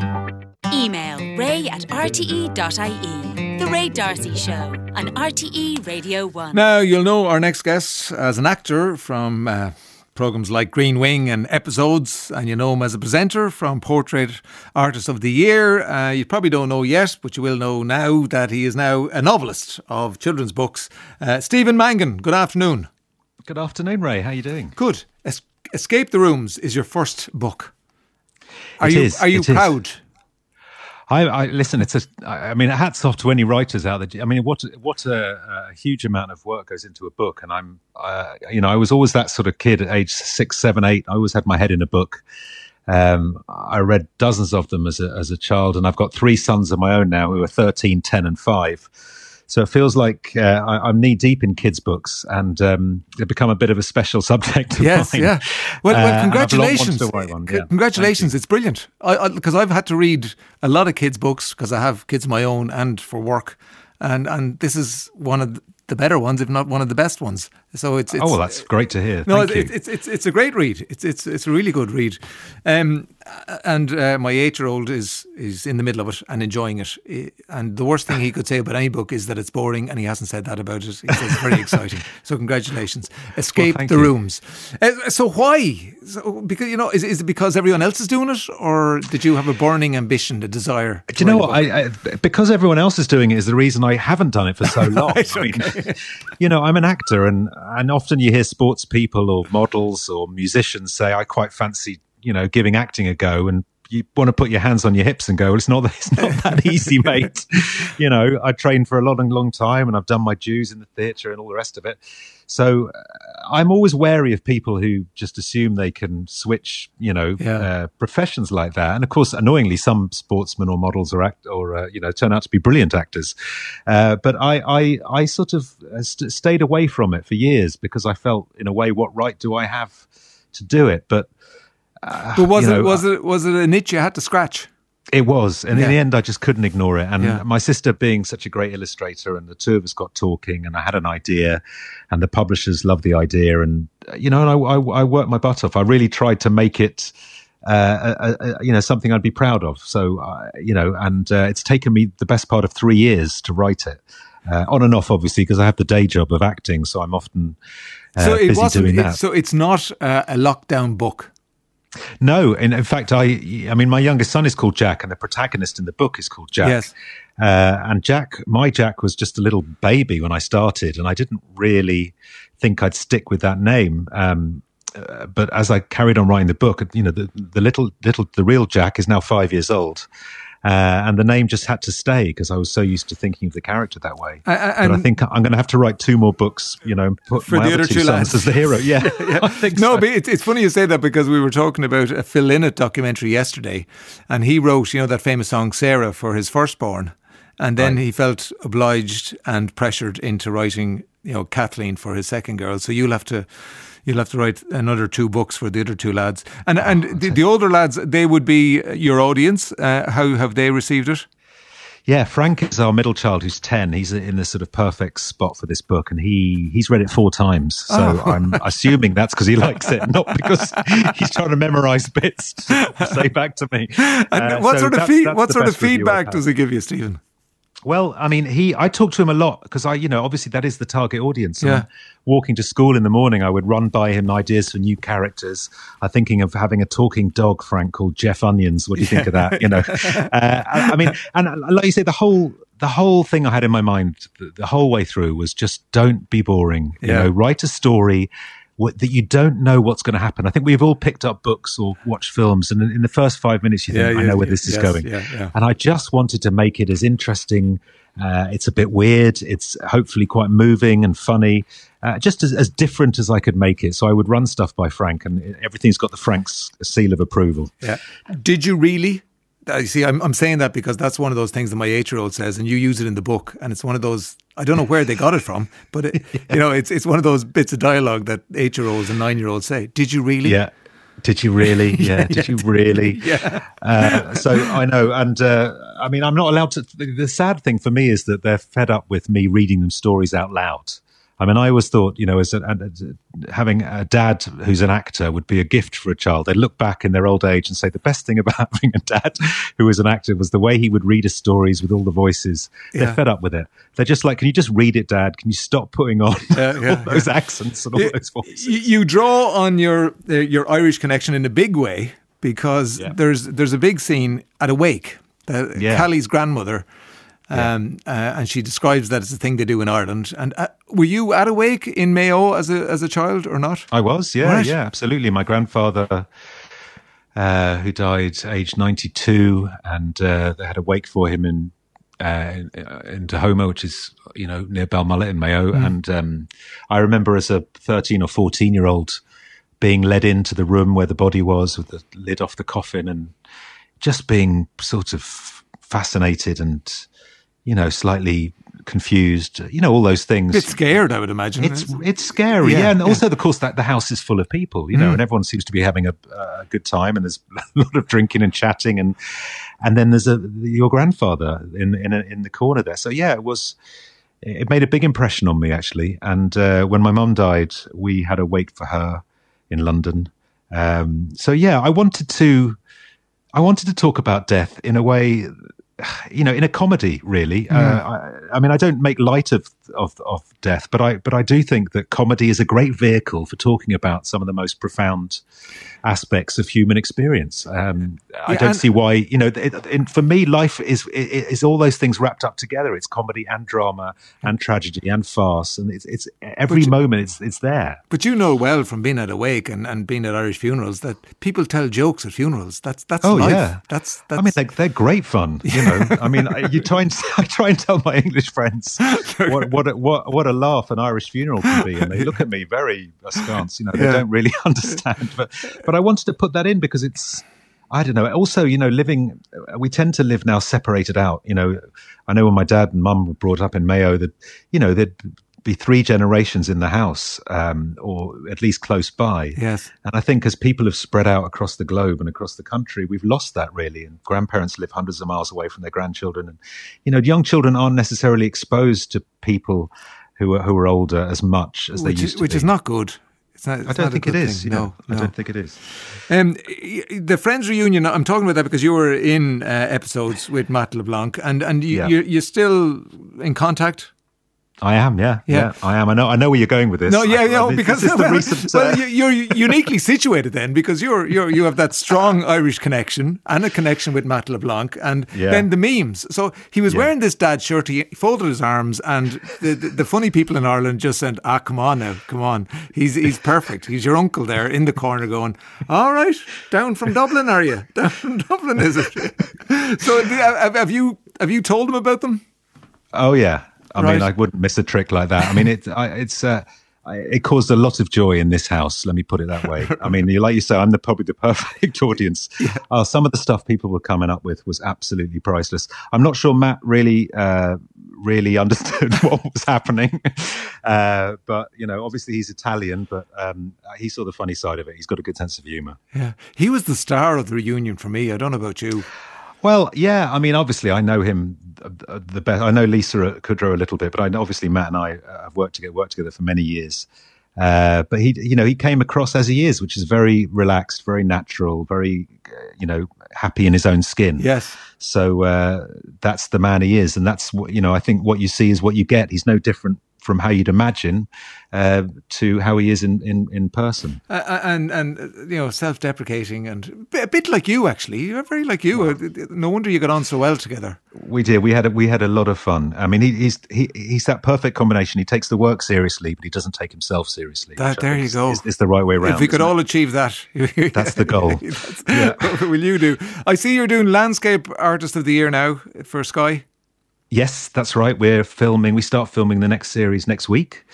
Email ray at r t e dot I E. The Ray D'Arcy Show on R T E Radio one. Now, you'll know our next guest as an actor from... Uh, programmes like Green Wing and Episodes, and you know him as a presenter from Portrait Artist of the Year. Uh, you probably don't know yet, but you will know now that he is now a novelist of children's books. Uh, Stephen Mangan, good afternoon. Good afternoon, Ray. How are you doing? Good. Es- Escape the Rooms is your first book. Are it you is, are you proud? Is. I, I listen. It's a. I mean, hats off to any writers out there. I mean, what what a, a huge amount of work goes into a book. And I'm, uh, you know, I was always that sort of kid at age six, seven, eight. I always had my head in a book. Um, I read dozens of them as a as a child, and I've got three sons of my own now who are thirteen, ten, and five. So it feels like uh, I, I'm knee deep in kids' books, and um, they've become a bit of a special subject of yes, mine. yeah. Well, well uh, congratulations. One, C- yeah. Congratulations. It's brilliant. Because I've had to read a lot of kids' books because I have kids of my own and for work. And, and this is one of the better ones, if not one of the best ones. So it's, it's oh, well, that's great to hear. No, Thank it's, you. it's it's it's a great read. It's it's it's a really good read. Um, and uh, my eight-year-old is is in the middle of it and enjoying it. And the worst thing he could say about any book is that it's boring, and he hasn't said that about it. He says it's very exciting. So congratulations. Escape well, the you. Rooms. Uh, so why? So, because you know, is is it because everyone else is doing it, or did you have a burning ambition, a desire? Do you know what? I, I, because everyone else is doing it is the reason I haven't done it for so long. Right, I mean, okay. You know, I'm an actor, and and often you hear sports people or models or musicians say, "I quite fancy, you know, giving acting a go," and you want to put your hands on your hips and go, well, it's not that, it's not that easy, mate. You know, I trained for a long, long time, and I've done my dues in the theatre and all the rest of it. So uh, I'm always wary of people who just assume they can switch, you know, yeah. uh, professions like that. And of course, annoyingly, some sportsmen or models or act or uh, you know turn out to be brilliant actors. Uh, but I, I, I sort of st- stayed away from it for years because I felt, in a way, what right do I have to do it? But Uh, but was you it know, was it was it an itch you had to scratch? It was. And Yeah. in the end, I just couldn't ignore it. And Yeah. my sister being such a great illustrator, and the two of us got talking, and I had an idea, and the publishers loved the idea. And, you know, and I, I, I worked my butt off. I really tried to make it, uh, a, a, you know, something I'd be proud of. So, uh, you know, and uh, it's taken me the best part of three years to write it. Uh, on and off, obviously, because I have the day job of acting. So I'm often uh, so it busy wasn't. doing It, that. so it's not uh, a lockdown book. No, in, in fact, I, I mean, my youngest son is called Jack, and the protagonist in the book is called Jack. Yes. Uh, and Jack, my Jack was just a little baby when I started, and I didn't really think I'd stick with that name. Um, uh, but as I carried on writing the book, you know, the, the little, little, the real Jack is now five years old. Uh, and the name just had to stay because I was so used to thinking of the character that way. Uh, but I think I'm going to have to write two more books, you know, and put For my the other other two two sons lads. as the hero. Yeah, yeah. I think no, so. but it's, it's funny you say that because we were talking about a Phil Lynott documentary yesterday, and he wrote, you know, that famous song Sarah for his firstborn, and then Right. he felt obliged and pressured into writing, you know, Kathleen for his second girl. So you'll have to. You'll have to write another two books for the other two lads. And and the, the older lads, they would be your audience. Uh, how have they received it? Yeah, Frank is our middle child who's ten. He's in the sort of perfect spot for this book, and he, he's read it four times. So Oh. I'm assuming that's because he likes it, not because he's trying to memorize bits to say back to me. And Uh, what so sort of that's- feed, that's what the sort of best review I've feedback had. does he give you, Stephen? Well, I mean, he. I talk to him a lot because I, you know, obviously that is the target audience. And Yeah. walking to school in the morning, I would run by him ideas for new characters. I'm thinking of having a talking dog, Frank, called Jeff Onions. What do you think of that? You know, uh, I, I mean, and like you say, the whole the whole thing I had in my mind the, the whole way through was just don't be boring. You Yeah. know, write a story what, that you don't know what's going to happen. I think we've all picked up books or watched films, and in, in the first five minutes, you think, Yeah, I yeah, know where yeah, this is yes, going. yeah, yeah. And I just wanted to make it as interesting. Uh, it's a bit weird. It's hopefully quite moving and funny, uh, just as, as different as I could make it. So I would run stuff by Frank, and everything's got the Frank's seal of approval. Yeah. Did you really? I see. I'm, I'm saying that because that's one of those things that my eight-year-old says, and you use it in the book, and it's one of those. I don't know where they got it from, but it, you know, it's it's one of those bits of dialogue that eight-year-olds and nine-year-olds say. Did you really? Yeah. Did you really? Yeah. Yeah, Did yeah. you really? Yeah. Uh, so I know. And uh, I mean, I'm not allowed to. The, the sad thing for me is that they're fed up with me reading them stories out loud. I mean, I always thought, you know, as a, as a, having a dad who's an actor would be a gift for a child. They look back in their old age and say the best thing about having a dad who was an actor was the way he would read his stories with all the voices. Yeah. They're fed up with it. They're just like, can you just read it, Dad? Can you stop putting on Yeah, yeah, all those yeah. accents and all You- those voices? You, you draw on your uh, your Irish connection in a big way because Yeah. there's there's a big scene at a wake. Uh, Yeah. Callie's grandmother, um, uh, and she describes that as a thing they do in Ireland. And uh, were you at a wake in Mayo as a as a child or not? I was, yeah, Right. yeah, absolutely. My grandfather, uh, who died aged ninety-two, and uh, they had a wake for him in uh, in, in Tahoma, which is, you know, near Balmullet in Mayo. Mm. And um, I remember as a thirteen or fourteen year old being led into the room where the body was with the lid off the coffin, and just being sort of fascinated and, you know, slightly confused, you know, all those things. A bit scared, I would imagine. It's it's scary, Yeah, yeah, and yeah. also, of course, that the house is full of people, you know, Mm. and everyone seems to be having a, a good time, and there's a lot of drinking and chatting, and and then there's a your grandfather in in a, in the corner there. So yeah, it was. It made a big impression on me, actually. And uh, when my mum died, we had a wake for her in London. Um, so yeah, I wanted to, I wanted to talk about death in a way, you know, in a comedy, really. Mm. Uh, I, I mean, I don't make light of, of of death, but I but I do think that comedy is a great vehicle for talking about some of the most profound aspects of human experience. Um, I Yeah, don't and- see why, you know, it, it, for me, life is is is all those things wrapped up together. It's comedy and drama and tragedy and farce, and it's it's every But you- moment it's it's there. But you know well from being at a wake and, and being at Irish funerals that people tell jokes at funerals. That's that's Oh life. yeah, That's that's. I mean, they're, they're great fun. You know, I mean, I- you try and I try and tell my English friends what what a, what what a laugh an Irish funeral can be, and they look at me very askance. You know, they Yeah. don't really understand. But but I wanted to put that in because it's. I don't know. Also, you know, living, we tend to live now separated out. You know, I know when my dad and mum were brought up in Mayo that, you know, they'd be three generations in the house, um, or at least close by. Yes. And I think as people have spread out across the globe and across the country, we've lost that really. And grandparents live hundreds of miles away from their grandchildren. And, you know, young children aren't necessarily exposed to people who are, who are older as much as which they used is, to which be. is not good. It's not, it's I don't not think a it good is. thing. You No, know, no. I don't think it is. Um, the Friends reunion, I'm talking about that because you were in uh, episodes with Matt LeBlanc, and, and you, Yeah. you're, you're still in contact? I am, yeah, Yeah. yeah, I am. I know, I know where you're going with this. No, yeah, I, no, this- because this is the well, recent, well, uh, you- you're uniquely situated then, because you're you're you have that strong Irish connection and a connection with Matt LeBlanc, and Yeah. then the memes. So he was Yeah. wearing this dad shirt, he folded his arms, and the, the the funny people in Ireland just said, "Ah, come on now, come on, he's he's perfect. He's your uncle there in the corner, going, all right, down from Dublin, are you? Down from Dublin, is it?" So have, have you have you told him about them? Oh yeah, I Right. mean, I wouldn't miss a trick like that. I mean, it, I, it's, uh, I, it caused a lot of joy in this house. Let me put it that way. I mean, you, like you say, I'm the, probably the perfect audience. Yeah. Uh, some of the stuff people were coming up with was absolutely priceless. I'm not sure Matt really, uh, really understood what was happening. Uh, but, you know, obviously he's Italian, but um, he saw the funny side of it. He's got a good sense of humour. Yeah, he was the star of the reunion for me. I don't know about you. Well, yeah. I mean, obviously, I know him the, the best. I know Lisa Kudrow a little bit, but I know obviously Matt and I have worked together, worked together for many years. Uh, but he, you know, he came across as he is, which is very relaxed, very natural, very, you know, happy in his own skin. Yes. So uh, that's the man he is, and that's what, you know. I think what you see is what you get. He's no different from how you'd imagine uh, to how he is in, in, in person. Uh, and, and uh, you know, self-deprecating and a bit like you, actually. You're very like you. Wow. No wonder you got on so well together. We did. We had a, we had a lot of fun. I mean, he, he's he, he's that perfect combination. He takes the work seriously, but he doesn't take himself seriously. That, there you go. It's the right way around. If we could all it? achieve that. That's the goal. That's, yeah. Will you do? I see you're doing Landscape Artist of the Year now for Sky. Yes, that's right. We're filming. We start filming the next series next week.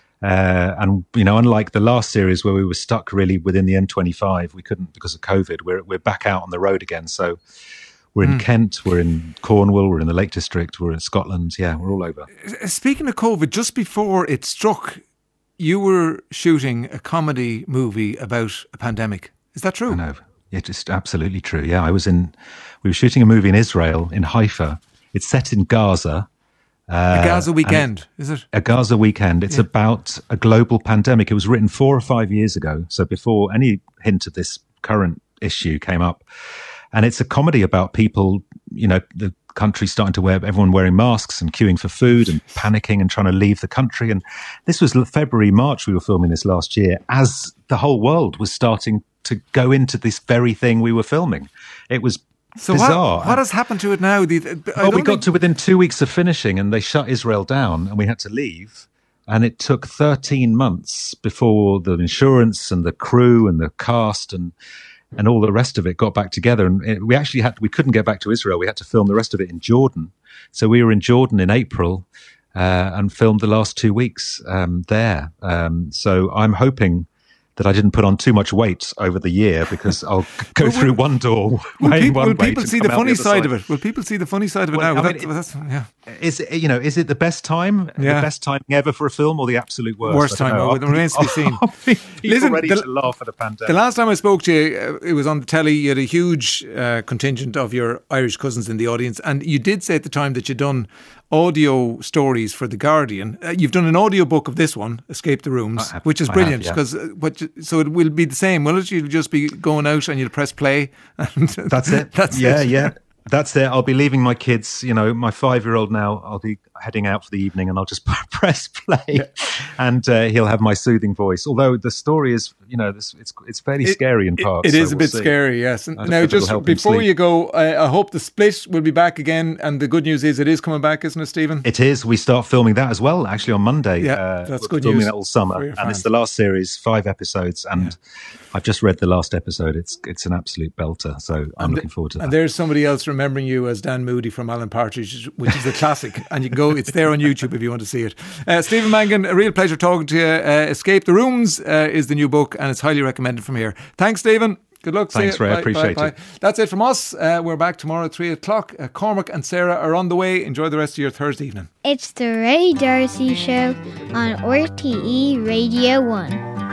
Uh, and, you know, unlike the last series where we were stuck really within the M twenty-five, we couldn't because of COVID. We're we're back out on the road again. So we're in mm. Kent, we're in Cornwall, we're in the Lake District, we're in Scotland. Yeah, we're all over. Speaking of COVID, just before it struck, you were shooting a comedy movie about a pandemic. Is that true? I know. It is absolutely true. Yeah, I was in, we were shooting a movie in Israel, in Haifa. It's set in Gaza. Uh, a Gaza weekend, is it? A Gaza weekend. It's yeah. about a global pandemic. It was written four or five years ago, so before any hint of this current issue came up. And it's a comedy about people, you know, the country starting to wear, everyone wearing masks and queuing for food and panicking and trying to leave the country. And this was February, March, we were filming this last year, as the whole world was starting to go into this very thing we were filming. It was So bizarre. What, what has happened to it now? The, I well, we got think... to within two weeks of finishing and they shut Israel down and we had to leave. And it took thirteen months before the insurance and the crew and the cast and and all the rest of it got back together. And it, we actually had, we couldn't get back to Israel. We had to film the rest of it in Jordan. So we were in Jordan in April uh, and filmed the last two weeks um, there. Um, so I'm hoping that I didn't put on too much weight over the year because I'll go will, through one door will weighing people, one will weight. people see the funny the side, side of it? Will people see the funny side of it well, now? I That, mean, that's, yeah. Is it, you know, is it the best time, yeah. the best timing ever for a film, or the absolute worst? Worst time. Oh, it remains to be seen. Listen, ready the, to laugh at a pandemic. The last time I spoke to you, uh, it was on the telly. You had a huge uh, contingent of your Irish cousins in the audience, and you did say at the time that you'd done audio stories for The Guardian. Uh, you've done an audio book of this one, Escape the Rooms, have, which is brilliant because yeah. what so it will be the same, will it? You'll just be going out and you'll press play. And that's it. That's yeah, it. yeah. That's it. I'll be leaving my kids, you know, my five-year-old now, I'll be heading out for the evening and I'll just press play yeah. and uh, he'll have my soothing voice. Although the story is, you know, this, it's it's fairly it, scary in parts. It, it is so a we'll bit see. scary, yes. And now, just before you go, I, I hope The Split will be back again. And the good news is it is coming back, isn't it, Stephen? It is. We start filming that as well, actually, on Monday. Yeah, uh, that's we're good filming news. That all summer. And it's the last series, five episodes. And yeah. I've just read the last episode. It's it's an absolute belter. So I'm and looking forward to and that. And there's somebody else remembering you as Dan Moody from Alan Partridge, which is a classic. And you can go, it's there on YouTube if you want to see it. Uh, Stephen Mangan, a real pleasure talking to you. Uh, Escape the Rooms uh, is the new book and it's highly recommended from here. Thanks, Stephen. Good luck. Thanks, See you. Ray. Bye, Appreciate bye, it. bye. That's it from us. Uh, we're back tomorrow at three o'clock. Uh, Cormac and Sarah are on the way. Enjoy the rest of your Thursday evening. It's the Ray Darcy Show on R T E Radio one.